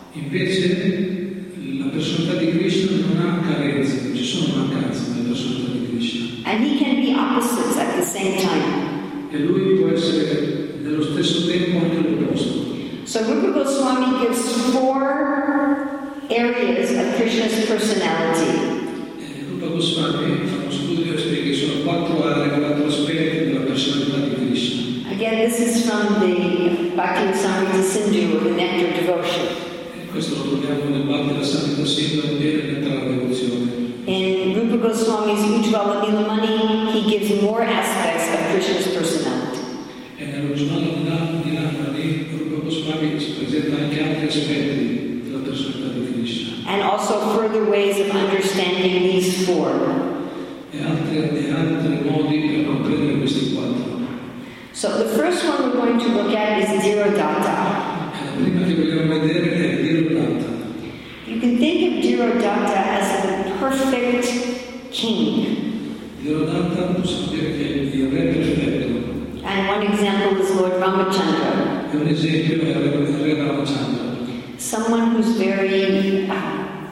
Invece la personalità di Krishna non ha carenze, non ci sono mancanze nella personalità di Krishna. And he can be opposites at the same time. E lui può essere nello stesso tempo anche l'opposto. So Rupa Goswami gives four areas of Krishna's personality. E Rupa Goswami fa uno studio e spiega che sono quattro aree, quattro aspetti della personalità di Krishna. Again, this is from the Bhakti Rasamrita Sindhu, or the Nectar Devotion. E questo lo troviamo nel Bhakti Rasamrita Sindhu e nella devozione. In Rupa Goswami's Ujjvala Nilamani, he gives more aspects of Krishna's personality. E nell'Ujjvala Nilamani Rupa Goswami ci presenta anche altri aspetti della personalità di Krishna. And also further ways of understanding these four. E altri, e altri modi per comprendere questi quattro. So the first one we're going to look at is Dhirodatta. E la prima che vogliamo vedere è Dhirodatta. You can think of Dhirodatta as the perfect king. Dhirodatta possiamo dire che è il re perfetto. And one example is Lord Ramachandra. E un esempio è il re Ramachandra. Someone who's very uh,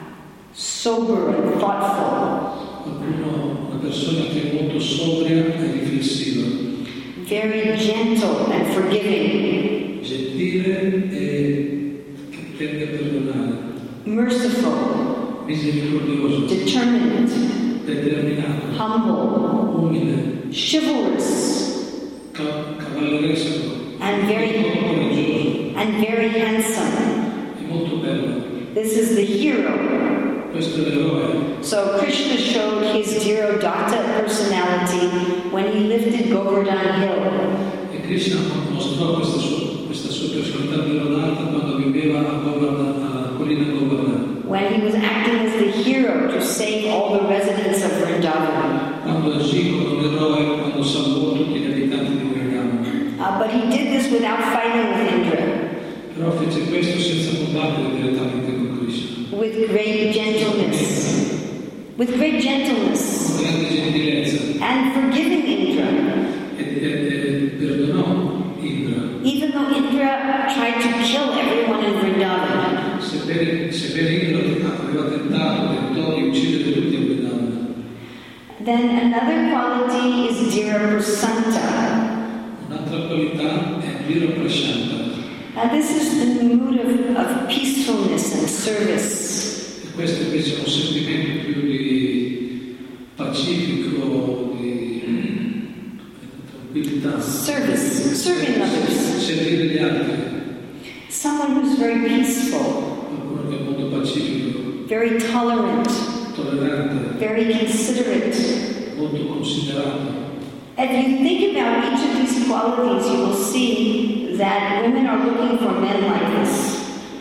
sober and thoughtful. Qualcuno, una persona che è molto sobria e riflessiva. Very gentle and forgiving. Gentile e che tende a perdonare. Merciful. Misericordioso. Determined. Determinato. Humble. Umile. Chivalrous. Ca- cavalleresco. And very, coraggioso. and very handsome. È molto bello. This is the hero. Questo è l'eroe. So Krishna showed his Dhirodatta personality when he lifted Govardhan Hill. E Krishna mostrò questa sua, questa sua personalità Dhirodatta quando viveva a Govardhan, alla collina Govardhan. When he was acting as the hero to save all the residents of Vrindavan. Quando agì come un eroe, quando salvò tutti gli abitanti di Vrindavan. Uh, but he did this without fighting with Indra. Però fece questo senza combattere direttamente con Krishna. With great gentleness. With great gentleness. Con grande gentilezza. And forgiving Indra. E, e, e perdonò Indra. Even though Indra tried to kill everyone in Vrindavan. Sebbene, sebbene Indra aveva tentato, tentò di uccidere tutti a Vrindavan. Then another quality is Dhiraprasanta. Un'altra qualità è Dhiraprasanta. Now this is the mood of, of peacefulness and service. E questo invece è un sentimento più di pacifico, di tranquillità. Service, serving others. Servire gli altri. Someone who's very peaceful, Qualcuno che è molto pacifico, very tolerant, tollerante, very considerate. molto considerato. If you think about each of these qualities, you will see that women are looking for men like this.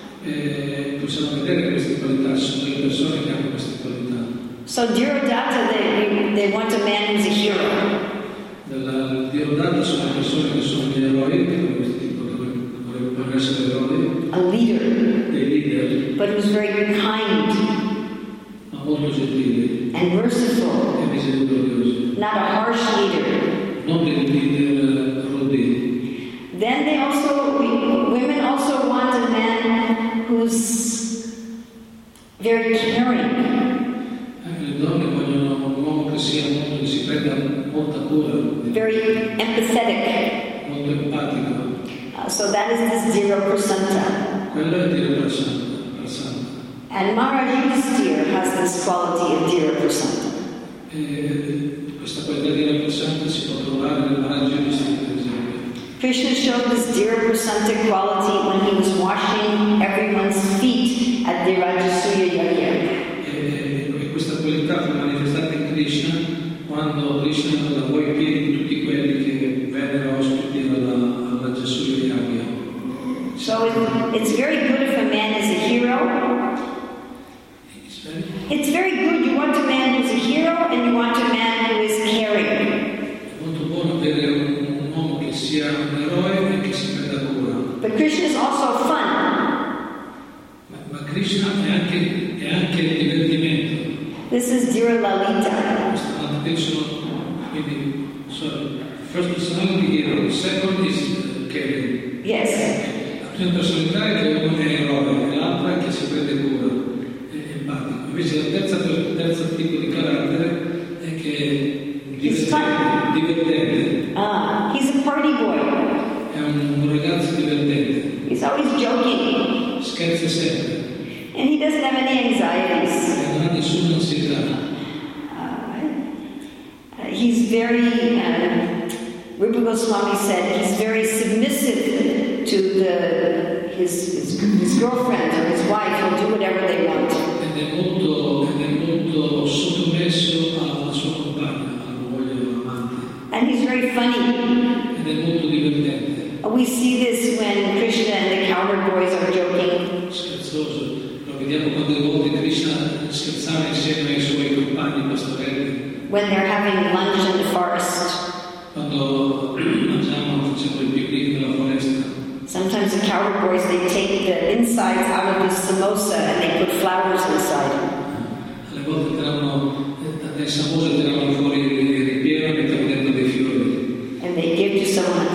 E possiamo vedere queste qualità, ci sono delle persone che hanno queste qualità. So Dhirodatta, they, they want a man who's a hero. Nella Dhirodatta sono persone che sono gli eroi, che questo tipo vorrebbero essere eroi, A leader, dei leader, but who's very kind ma molto gentili and merciful, e misericordiosi, not a harsh leader. non dei leader rudi. Then they also, women also want a man who's very caring, Anche le donne vogliono un uomo che sia molto, che si prenda molta cura, very empathetic. molto empatico. Uh, so that is this Dhiraprasanta. Quello è dire per santa, per santa. And Maharaj Yudhisthira has this quality of Dhiraprasanta. E questa qualità di rappresentante si può trovare nel Maharaj Yudhisthira, per esempio. Krishna showed this Dhiraprasanta quality when he was washing everyone's feet at the Rajasuya Yajna. E, e questa qualità fu manifestata in Krishna quando Krishna lavò i piedi di tutti quelli che vennero ospiti alla, alla Rajasuya Yajna. So it, it's very good if a man is a hero. It's very good. You want a man who's a hero and you want a man who is caring. È molto buono avere un, un uomo che sia un eroe e che si prenda cura. But Krishna is also fun. Ma, ma Krishna è anche, è anche il divertimento. This is Dhira Lalita. Queste sono Quindi, sorry, first personality hero, second is uh, caring. Yes. La prima personalità è che uno è eroe, e l'altra è che si prende cura, è empatico. Invece la terza, il terzo tipo di carattere è che è divertente. divertente. Ah, he's a party boy. È un, un ragazzo divertente. He's always joking. Scherza sempre. And he doesn't have any anxieties. E non ha nessuna ansietà. Uh, he's very, uh, Rupa Goswami said, he's very submissive to the, his, his, his girlfriend or his wife. He'll do whatever they want. Ed è molto, ed è molto sottomesso alla sua compagna, alla moglie o all'amante. And he's very funny. Ed è molto divertente. We see this when Krishna and the cowherd boys are joking. Scherzoso. Lo vediamo quando le volte Krishna scherzava insieme ai suoi compagni pastorelli. When they're having lunch in the forest. Quando mangiamo, facciamo il picnic nella foresta. Sometimes the cowherd boys, they take the insides out of the samosa and they put flowers inside. Alle volte tiravano, dai samosa tiravano fuori il ripieno e mettevano dentro dei fiori. And they give to someone.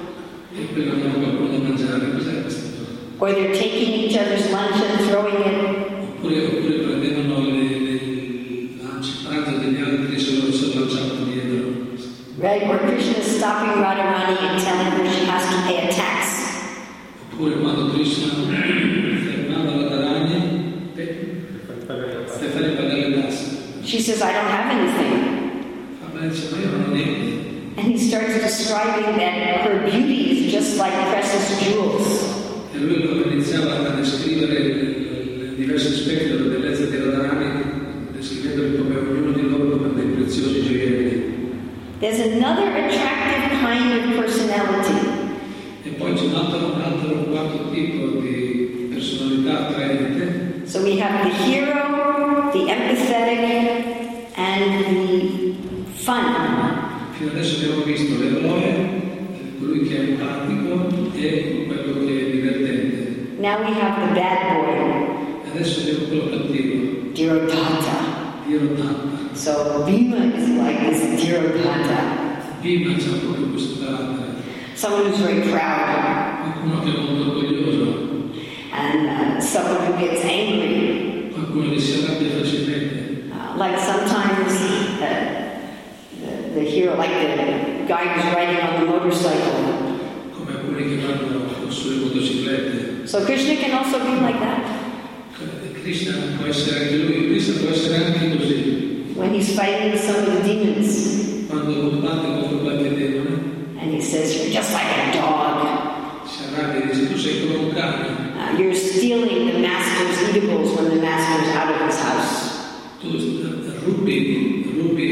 E poi avevano qualcuno da mangiare. Cos'è questa cosa? Or they're taking each other's lunch and throwing it. Oppure, oppure prendevano le, le, il pranzo degli altri e se lo, se lo lanciavano dietro. Right? Or Krishna is stopping Radharani and telling her she has to pay a tax. Oppure quando Krishna fermava la Radharani per fare pagare le tasse. She says, I don't have anything. Ma dice, ma io non ho niente. And he starts describing that her beauty is just like precious jewels. E lui iniziava a descrivere i diversi aspetti della bellezza di Radharani, descrivendoli come ognuno di loro come dei preziosi gioielli. There's another attractive kind of personality. E poi c'è un altro, un altro un quarto tipo di personalità attraente. So we have the hero, the empathetic, and the fun. Fino adesso abbiamo visto l'eroe, colui che è empatico e quello che è divertente. Now we have the bad boy. Adesso abbiamo quello cattivo. Dhirodhata. Dhirodhata. So Bhima is like this Dhirodhata. Bhima c'ha proprio questo carattere. Someone who's very proud. Qualcuno che è molto orgoglioso. And uh, someone who gets angry. Qualcuno che si arrabbia facilmente. Uh, like sometimes uh, the, the hero, like the guy who's riding on the motorcycle. Come alcuni che vanno sulle motociclette. So Krishna can also be like that. Krishna può essere anche lui, Krishna può essere anche così. When he's fighting some of the demons. Quando combatte contro qualche demone. And he says, you're just like a dog. Si arrabbia e dice, tu sei come un cane. Uh, you're stealing the master's eatables when the master's out of his house. Tu rubi, rubi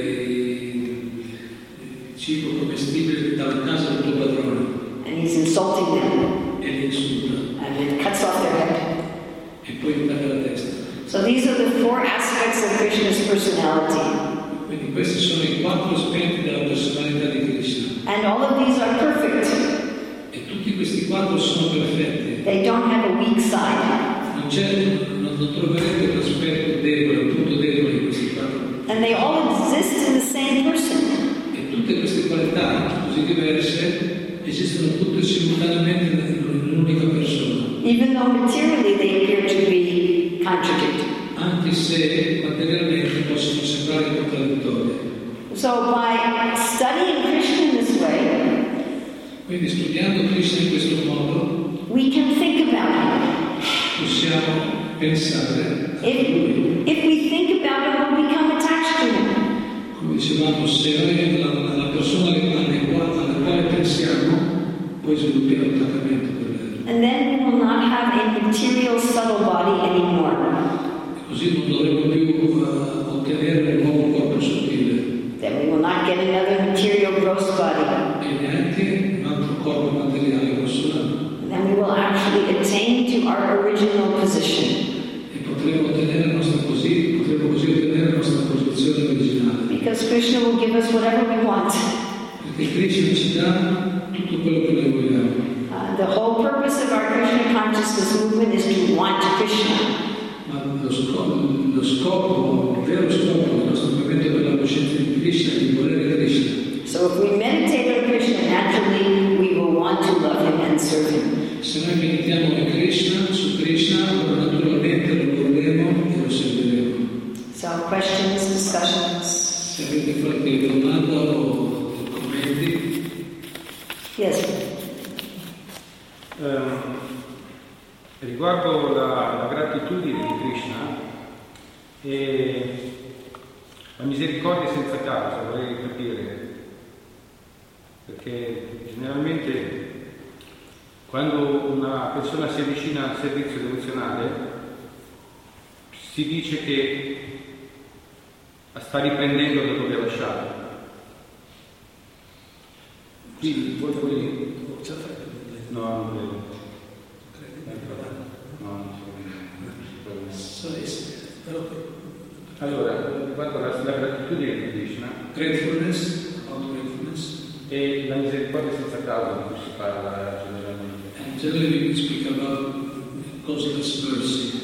il cibo commestibile dalla casa del tuo padrone. And he's insulting them. E li insulta. And it cuts off their head. E poi gli taglia la testa. So these are the four aspects of Krishna's personality. Quindi questi sono i quattro aspetti della personalità di Krishna. And all of these are perfect. E tutti questi quattro sono perfetti. They don't have a weak side. Non c'è, non, non troverete un aspetto debole, un punto debole in questi quattro. And they all exist in the same person. E tutte queste qualità così diverse esistono tutte simultaneamente in un'unica persona. Even though materially they appear to be contradictory. Anche se materialmente possono sembrare contraddittorie. So by studying Krishna in this way, quindi studiando Krishna in questo modo, we can think about him. Possiamo pensare a if, lui. If we think about him, we'll become attached to him. Come dicevamo, se noi la, la persona alla quale, alla quale pensiamo, poi sviluppiamo un attaccamento per lei. And then we will not have a material subtle body anymore. Così non dovremo più uh, ottenere un nuovo corpo sottile. Then we will not get another material gross body. E neanche un altro corpo materiale grossolano. Then we will actually attain to our original position. E potremo ottenere la nostra così, potremo così ottenere la nostra posizione originale. Because Krishna will give us whatever we want. Perché Krishna ci dà tutto quello che noi vogliamo. Uh, the whole purpose of our Krishna consciousness movement is to want Krishna. Ma lo scopo, lo scopo, il vero scopo del nostro movimento per la coscienza di Krishna è di volere Krishna. So if we meditate on Krishna, naturally we will want to love him and serve him. Se noi meditiamo in Krishna, su Krishna, allora naturalmente lo vorremo e lo serviremo. So questions, discussions? Se avete qualche domanda o commenti. Yes. Um, riguardo la, la gratitudine di Krishna e la misericordia senza causa, vorrei capire, perché generalmente quando una persona si avvicina al servizio devozionale si dice che sta riprendendo da dove ha lasciato. Quindi voi poi... No, non credo. No, non so. Allora, riguardo la, la gratitudine di Krishna, Gratefulness, about gratefulness. E la misericordia senza causa di cui si parla generalmente. And generally we speak about causeless mercy.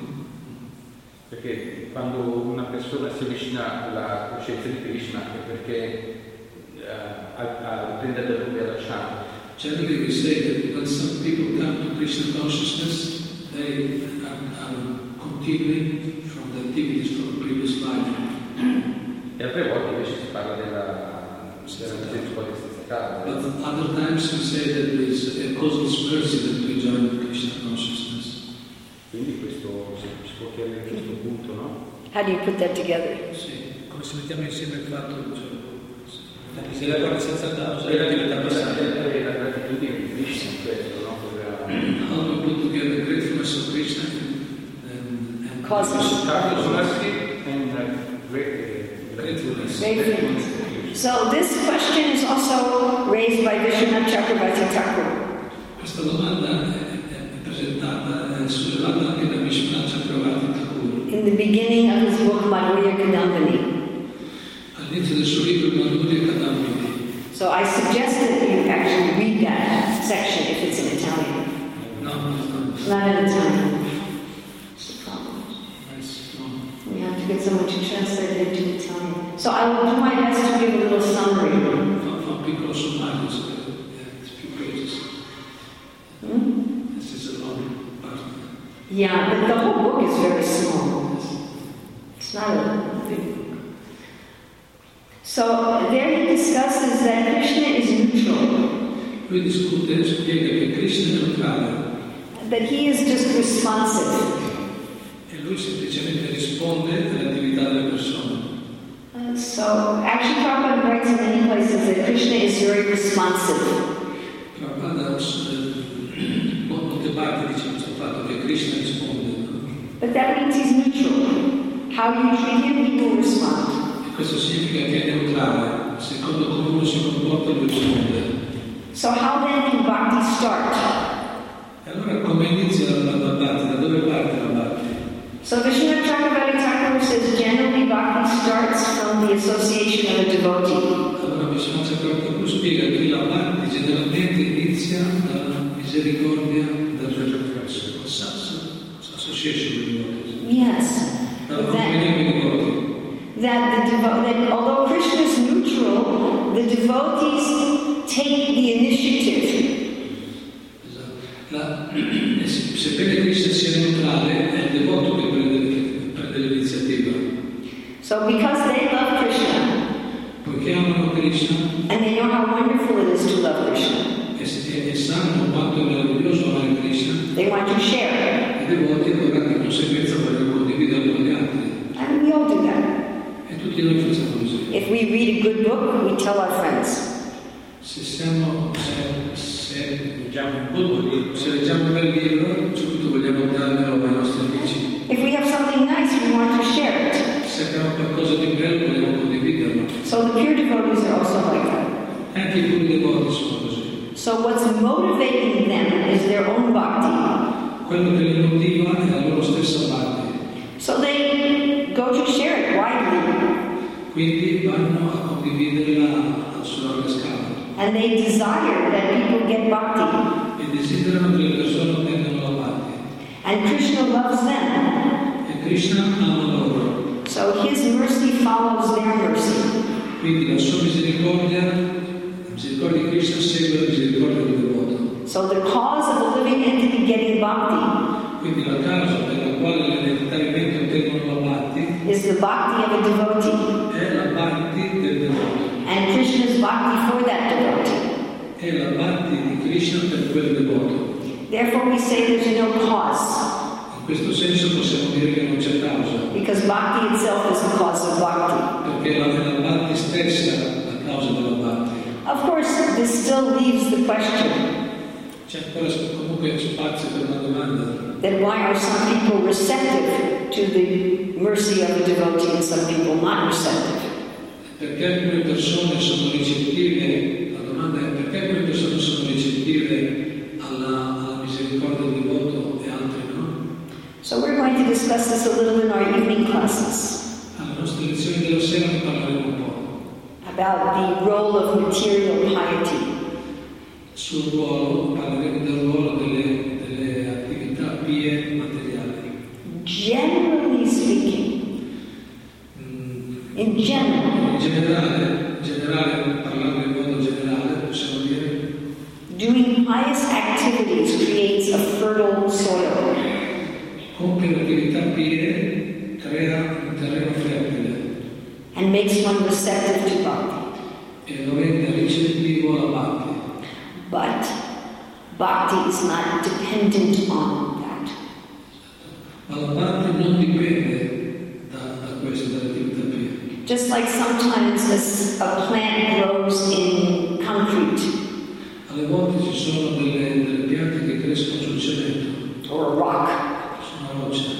Perché quando una persona si avvicina alla coscienza di Krishna è perché uh, prende da dove ha lasciato. Generally we say that when some people come to Krishna consciousness, they are, are continuing from the activities from the previous life. E altre volte invece si parla della, della misericordia senza causa. But other times we say that there is a causeless mercy that we join Krishna consciousness. Quindi questo si, si può chiedere a questo punto, no? How do you put that together? Sì, come se mettiamo insieme il fatto, cioè, la La misericordia senza causa e e la, l'attività la, passata. la gratitudine di Krishna in questo, no? How do we put together gratefulness of Krishna and, and Causes. Mercy and gratefulness. Gratefulness. So this question is also raised by Vishwanath Chakravarti Thakur. Questa domanda è, è presentata, è sollevata anche da Vishwanath Chakravarti Thakur. In the beginning of his book Madhurya Kadambini. All'inizio del suo libro Madhurya Kadambini. So I suggest that you actually read that section if it's in Italian. No, no, It's not in Italian. It's a problem. nice, no. We have to get someone to translate it into Italian. So I will do my best to give a little summary. Fa, fa un piccolo sommario, so, yeah, it's few pages. Hmm? This is a long part. Yeah, but the whole book is very small. It's not a big book. So there he discusses that Krishna is neutral, Lui discute e spiega che Krishna è neutrale that he is just responsive. e lui semplicemente risponde alle attività delle persone. Uh, so actually Prabhupada writes in many places that Krishna is very responsive. Prabhupada in molte parti dice questo fatto che Krishna risponde, no? But that means he's neutral. How you treat him, he will respond. E questo significa che è neutrale, secondo come uno si comporta lui risponde. So how then can bhakti start? E allora come inizia la, la bhakti? Da dove parte la bhakti? So Vishwanath Chakravarti Thakur says generally bhakti starts from the association of a devotee. Allora Vishwanath Chakravarti Thakur spiega che la bhakti generalmente inizia dalla misericordia della association with devotees. Yes. Dalla That, compagnia con i devoti. that, the devo- that although Krishna is neutral, the devotees take the initiative. La, sebbene Krishna sia neutrale, è il devoto che prende, che prende l'iniziativa. So because they love Krishna, Poiché amano Krishna and they know how wonderful it is to love Krishna, e, e, e sanno quanto è meraviglioso amare Krishna, they want to share. i devoti allora di conseguenza vogliono condividerlo con gli altri. And we all do that. E tutti noi facciamo così. If we read a good book, we tell our friends. Se siamo, se, se, Leggiamo un buon se leggiamo un bel libro, subito vogliamo darlo ai nostri amici. If we have something nice, we want to share it. Se abbiamo qualcosa di bello, vogliamo condividerlo. So the pure devotees are also like that. Anche i puri devoti sono così. So what's motivating them is their own bhakti. Quello che li motiva è la loro stessa parte. So they go to share it widely. Quindi vanno a condividerla sulla larga scala. And they desire that people get bhakti. E desiderano che le persone ottengano la parte. And Krishna loves them. E Krishna ama loro. So his mercy follows their mercy. Quindi la sua misericordia, la misericordia di Krishna segue la misericordia del devoto. So the cause of the living entity getting bhakti Quindi la causa per la quale le entità viventi ottengono la bhakti is the bhakti of a devotee. è la bhakti del devoto. And Krishna's bhakti for that devotee. È la bhakti di Krishna per quel devoto. Therefore we say there's no cause. In questo senso possiamo dire che non c'è causa, Because bhakti itself is the cause of bhakti. perché la, la bhakti stessa è la causa della bhakti. Of course, this still leaves the question C'è ancora comunque spazio per una domanda. that why are some people receptive to the mercy of a devotee and some people not receptive? Perché alcune persone sono ricettive, la domanda è perché alcune persone sono ricettive alla, alla misericordia del devoto e altre no? So we're going to discuss this a little in our evening classes Alle nostre lezioni della sera ne parleremo un po'. about the role of material piety. Sul ruolo, parleremo del ruolo delle, delle attività pie materiali. Generally speaking, Mm, in general, In generale, in generale, parlando in modo generale, possiamo dire doing pious activities creates a fertile soil. compiere attività pie crea un terreno fertile And makes one receptive to bhakti. e lo rende ricettivo alla bhakti. But bhakti is not dependent on that. Ma la bhakti non dipende da, da questo, dall'attività pie. Just like sometimes a, a plant grows in concrete Alle volte ci sono delle, delle piante che crescono sul cemento, or a rock. sono rocce.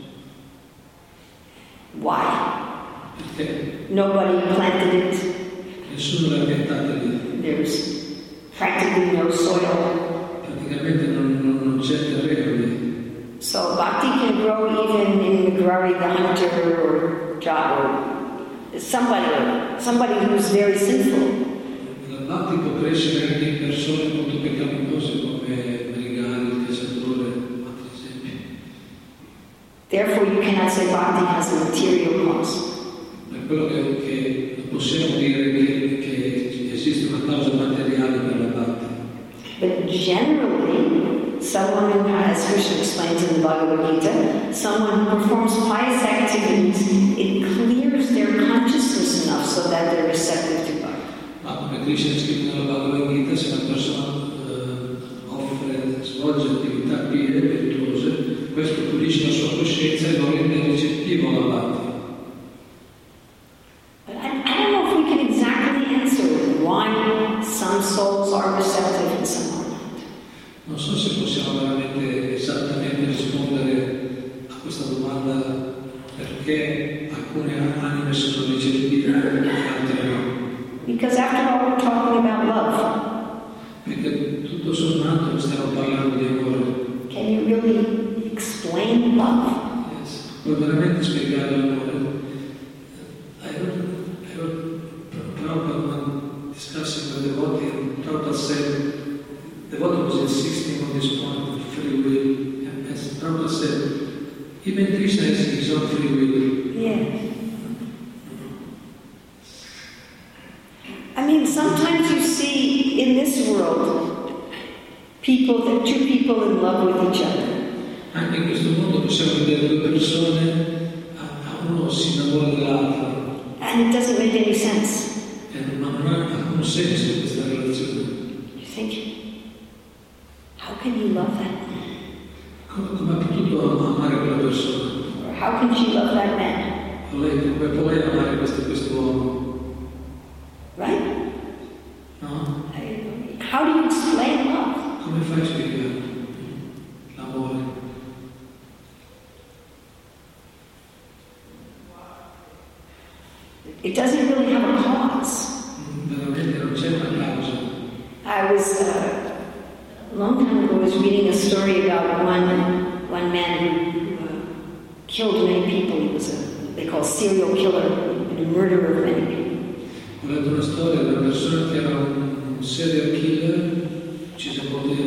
Why? Perché Nobody planted it. nessuno le ha piantate lì. There's practically no soil. Praticamente non, non, non c'è terreno lì. So bhakti can grow even in Grari the hunter or Ja or somebody, somebody who's very sinful. La bhakti può crescere anche in persone molto peccaminose come Brigari, il cacciatore, altri esempi. Therefore, you cannot say bhakti has a material cause. Per quello che, che non possiamo dire che, che esiste una causa materiale per la bhakti. But generally, someone who has, Krishna explains in the Bhagavad Gita, someone who performs pious activities, it clears their consciousness enough so that they're receptive to bhakti. Ma come Krishna ha scritto nella Bhagavad Gita, se una persona eh, offre, svolge attività pie e virtuose, questo pulisce la sua coscienza e lo rende ricettivo alla bhakti. But I, I don't know if we can exactly answer why some souls are receptive and some are not. Non so se possiamo veramente esattamente rispondere a questa domanda perché alcune anime sono ricettive e altre no. Because after all, we're talking about love. Perché tutto sommato stiamo parlando di amore. Can you really explain love? Yes. Puoi veramente spiegare l'amore? I heard, I heard Prabhupada discussing with devotee, and Prabhupada said, devotee was insisting on this point of free will. And as Prabhupada said, even Krishna has his own free will. Yeah. I mean, sometimes you see in this world people, that two people in love with each other. Anche in questo mondo possiamo vedere due persone, a, a uno si innamora dell'altro, And it doesn't make any sense. e non ha alcun senso questa relazione. You think, how can you love that man? Come, come ha potuto amare quella persona? Or how can she love that man? O lei, come può lei amare questo, questo uomo? Right? No? I- How do you explain love? Come fai a spiegare l'amore? It doesn't really have a cause. Veramente non c'è una causa. I was, uh, a long time ago, was reading a story about one, one man who uh, killed many people. He was a, they call serial killer, and a murderer of many people. Ho letto una storia di una persona che era un serial killer, uccise molte,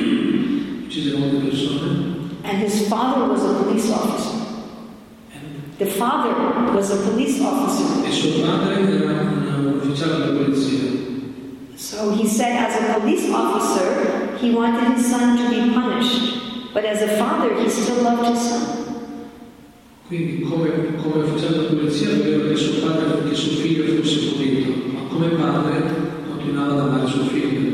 eh, uccise molte persone. And his father was a police officer. And The father was a police officer. E suo padre era un ufficiale della polizia. So he said as a police officer, he wanted his son to be punished. But as a father, he still loved his son. Quindi come, come ufficiale della polizia voleva che suo padre, che suo figlio fosse punito, ma come padre continuava ad amare suo figlio.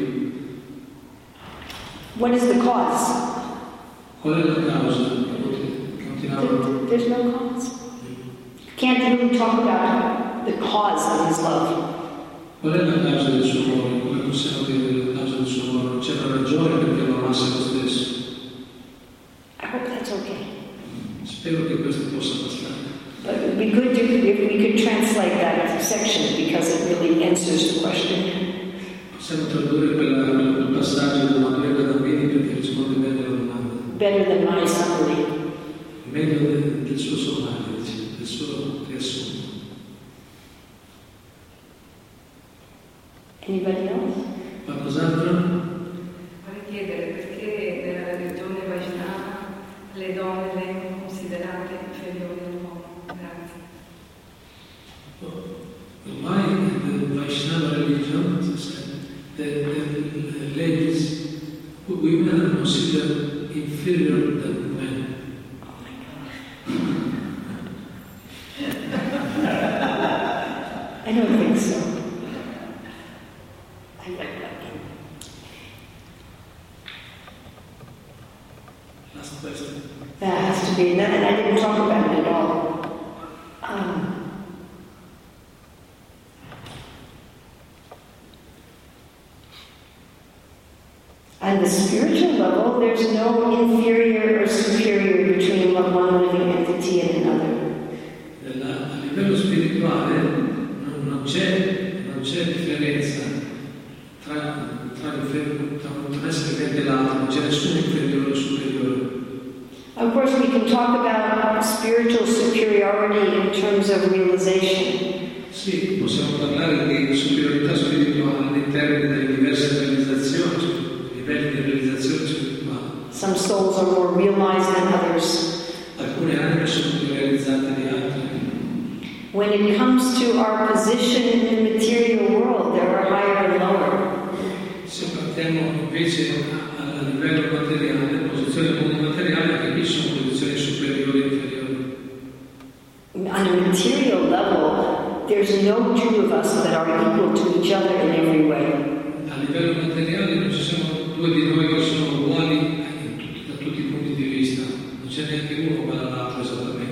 What is the cause? Qual è la causa? Continuava. There's no cause. Can't really talk about the cause of his love. Qual è la causa del suo amore? Come possiamo dire la causa del suo amore? Non c'è una ragione perché lo amasse lo stesso. I hope that's okay. Spero che questo possa bastare. But it would be good to, if we could translate that section because it really answers the question. Possiamo tradurre quella, quel passaggio della Maria da bambini perché risponde bene alla domanda. Better than my summary. Meglio del, del suo sommario, del suo riassunto. Anybody else? Qualcos'altro? Vorrei chiedere perché nella religione Vaishnava le donne vengono considerate inferiori all'uomo. Grazie. Why in the Vaishnava religion the, the, the ladies, women are considered inferior than men? I don't think so. Last question. That has to be, and I didn't talk about it at all. Um, on the spiritual level, there's no inferior or superior between one living entity and another. Nella, a livello spirituale non, non, c'è, non c'è differenza tra, tra, tra un essere vivente e l'altro, non c'è nessuno inferiore o superiore. Of course, we can talk about spiritual superiority in terms of realization. Sì, possiamo parlare di superiorità spirituale in termini delle diverse realizzazioni, livelli di realizzazione spirituale. Some souls are more realized than others. Alcune anime sono più realizzate di altre. When it comes to our position in the material world, there are higher and lower. Se partiamo invece a, a livello materiale, posizione del mondo materiale, anche qui sono posizioni superiori e inferiori. On a material level, there's no two of us that are equal to each other in every way. A livello materiale non ci sono due di noi che sono uguali in tutti, da tutti i punti di vista, non c'è neanche uno uguale all'altro esattamente.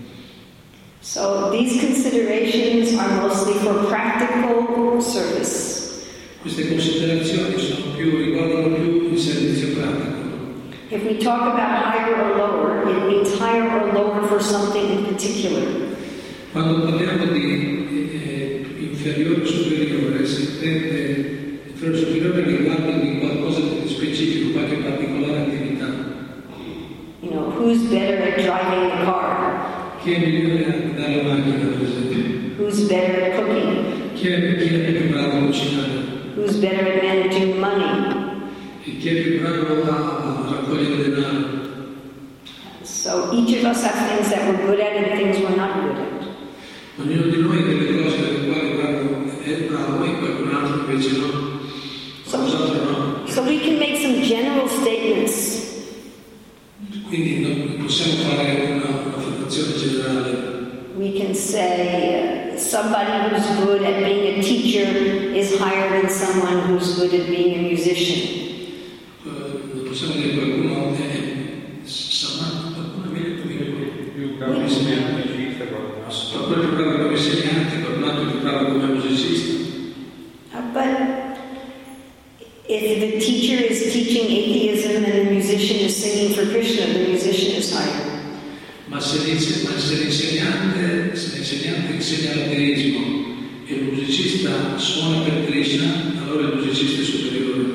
So these considerations are mostly for practical service. Queste considerazioni sono più, riguardano più il servizio pratico. If we talk about higher or lower, it means higher or lower for something in particular. Quando parliamo di eh, inferiore o superiore, si intende inferiore o superiore riguardo di qualcosa di specifico, qualche particolare attività. You know, who's better at driving the car? Chi è migliore a guidare la macchina, per esempio? Who's better at cooking? Chi è, chi è più bravo a cucinare? Who's better at managing money? E chi è più bravo a, a raccogliere denaro? So each of us have things that we're good at and things we're not good at. Ognuno di noi ha delle cose nelle quali bravo, è bravo e qualcun altro invece no. Qualcos'altro no. So we can make some general statements. Quindi non possiamo fare una, un'affermazione generale. We can say uh, somebody who's good at being a teacher is higher than someone who's good at being a musician. Non possiamo dire qualcuno è sa, qualcuno è meglio più bravo come insegnante, qualcuno è più bravo come insegnante, qualcun altro è più bravo come musicista. Uh, but if the teacher is teaching atheism and the musician is singing for Krishna, the musician is higher. Ma se l'insegnante, se l'insegnante insegna l'ateismo e il musicista suona per Krishna, allora il musicista è superiore.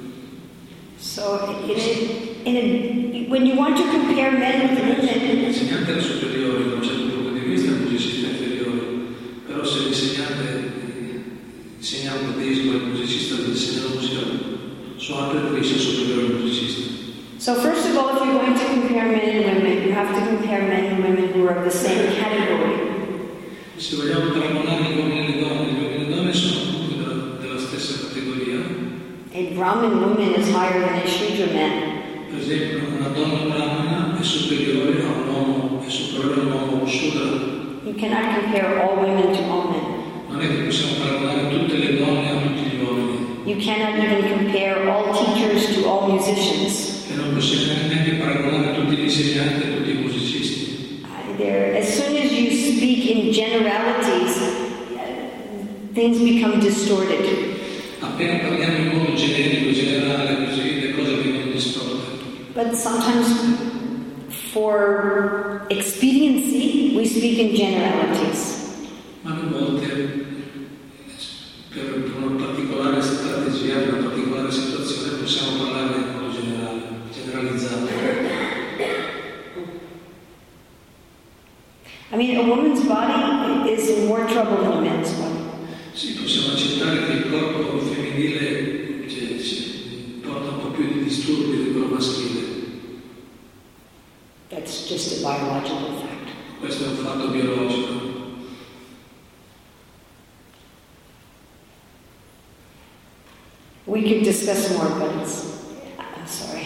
So in a, in a, when you want to compare men with women, L'insegnante è superiore da un certo punto di vista, il musicista è inferiore. Però se l'insegnante insegna l'ateismo e il musicista insegna la musica, suona per Krishna è superiore al musicista. So first of all, if you're going to compare men and women, you have to compare men and women who are of the same category. Se vogliamo paragonare gli uomini e le donne, gli uomini e le donne sono comunque della, della stessa categoria. A Brahmin woman is higher than a Shudra man. Per esempio, una donna brahmana è superiore a un uomo, è superiore a un uomo Shudra. You cannot compare all women to all men. Non è che possiamo paragonare tutte le donne a tutti gli uomini. You cannot even compare all teachers to all musicians. E non possiamo neanche paragonare tutti gli insegnanti a tutti i musicisti. Uh, there, as soon as you speak in generalities, uh, things become distorted. Appena parliamo in modo generico, generale, così le cose vengono distorte. But sometimes, for expediency, we speak in generalities. Ma a volte, per una particolare strategia, per una particolare situazione, possiamo parlare in modo generale, generalizzato. I mean, a woman's body is in more trouble than a man's body. Sì, possiamo accettare che il corpo femminile cioè, ci porta un po' più di disturbi di quello maschile. That's just a biological fact. Questo è un fatto biologico. We could discuss more, but it's, I'm sorry.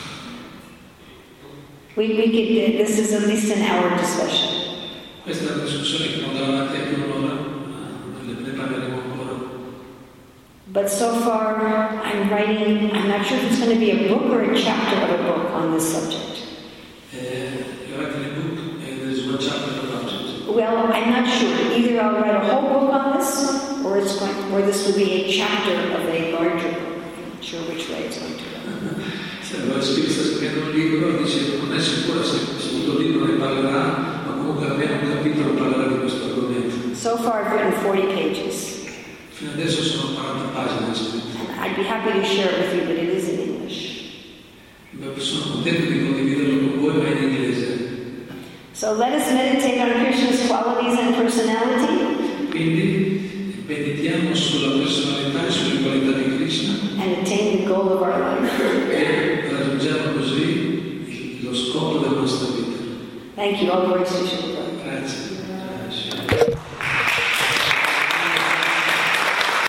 We, we could, this is at least an hour discussion. Questa è una discussione che non andrà avanti a più un'ora, ma ne parleremo ancora. But so far, I'm writing, I'm not sure if it's going to be a book or a chapter of a book on this subject. Uh, you're writing a book and there's one chapter about it. Well, I'm not sure. Either I'll write a whole book on this, or it's going, or this will be a chapter of a larger book. I'm not sure which way it's going to go. Se allora sta scrivendo un libro, dice non è sicura se questo libro ne parlerà, ma comunque abbiamo un capitolo parlerà di questo argomento. So far, I've written forty pages. Fino adesso sono quaranta pagine scritte. I'd be happy to share it with you, but it is in English. Sono contento di condividerlo con voi, ma in inglese. So let us meditate on Krishna's qualities and personality. Quindi meditiamo sulla personalità e sulle qualità di Krishna. And attain the goal of our life. E raggiungiamo così lo scopo della nostra vita. Thank you. All glory to Krishna. Grazie.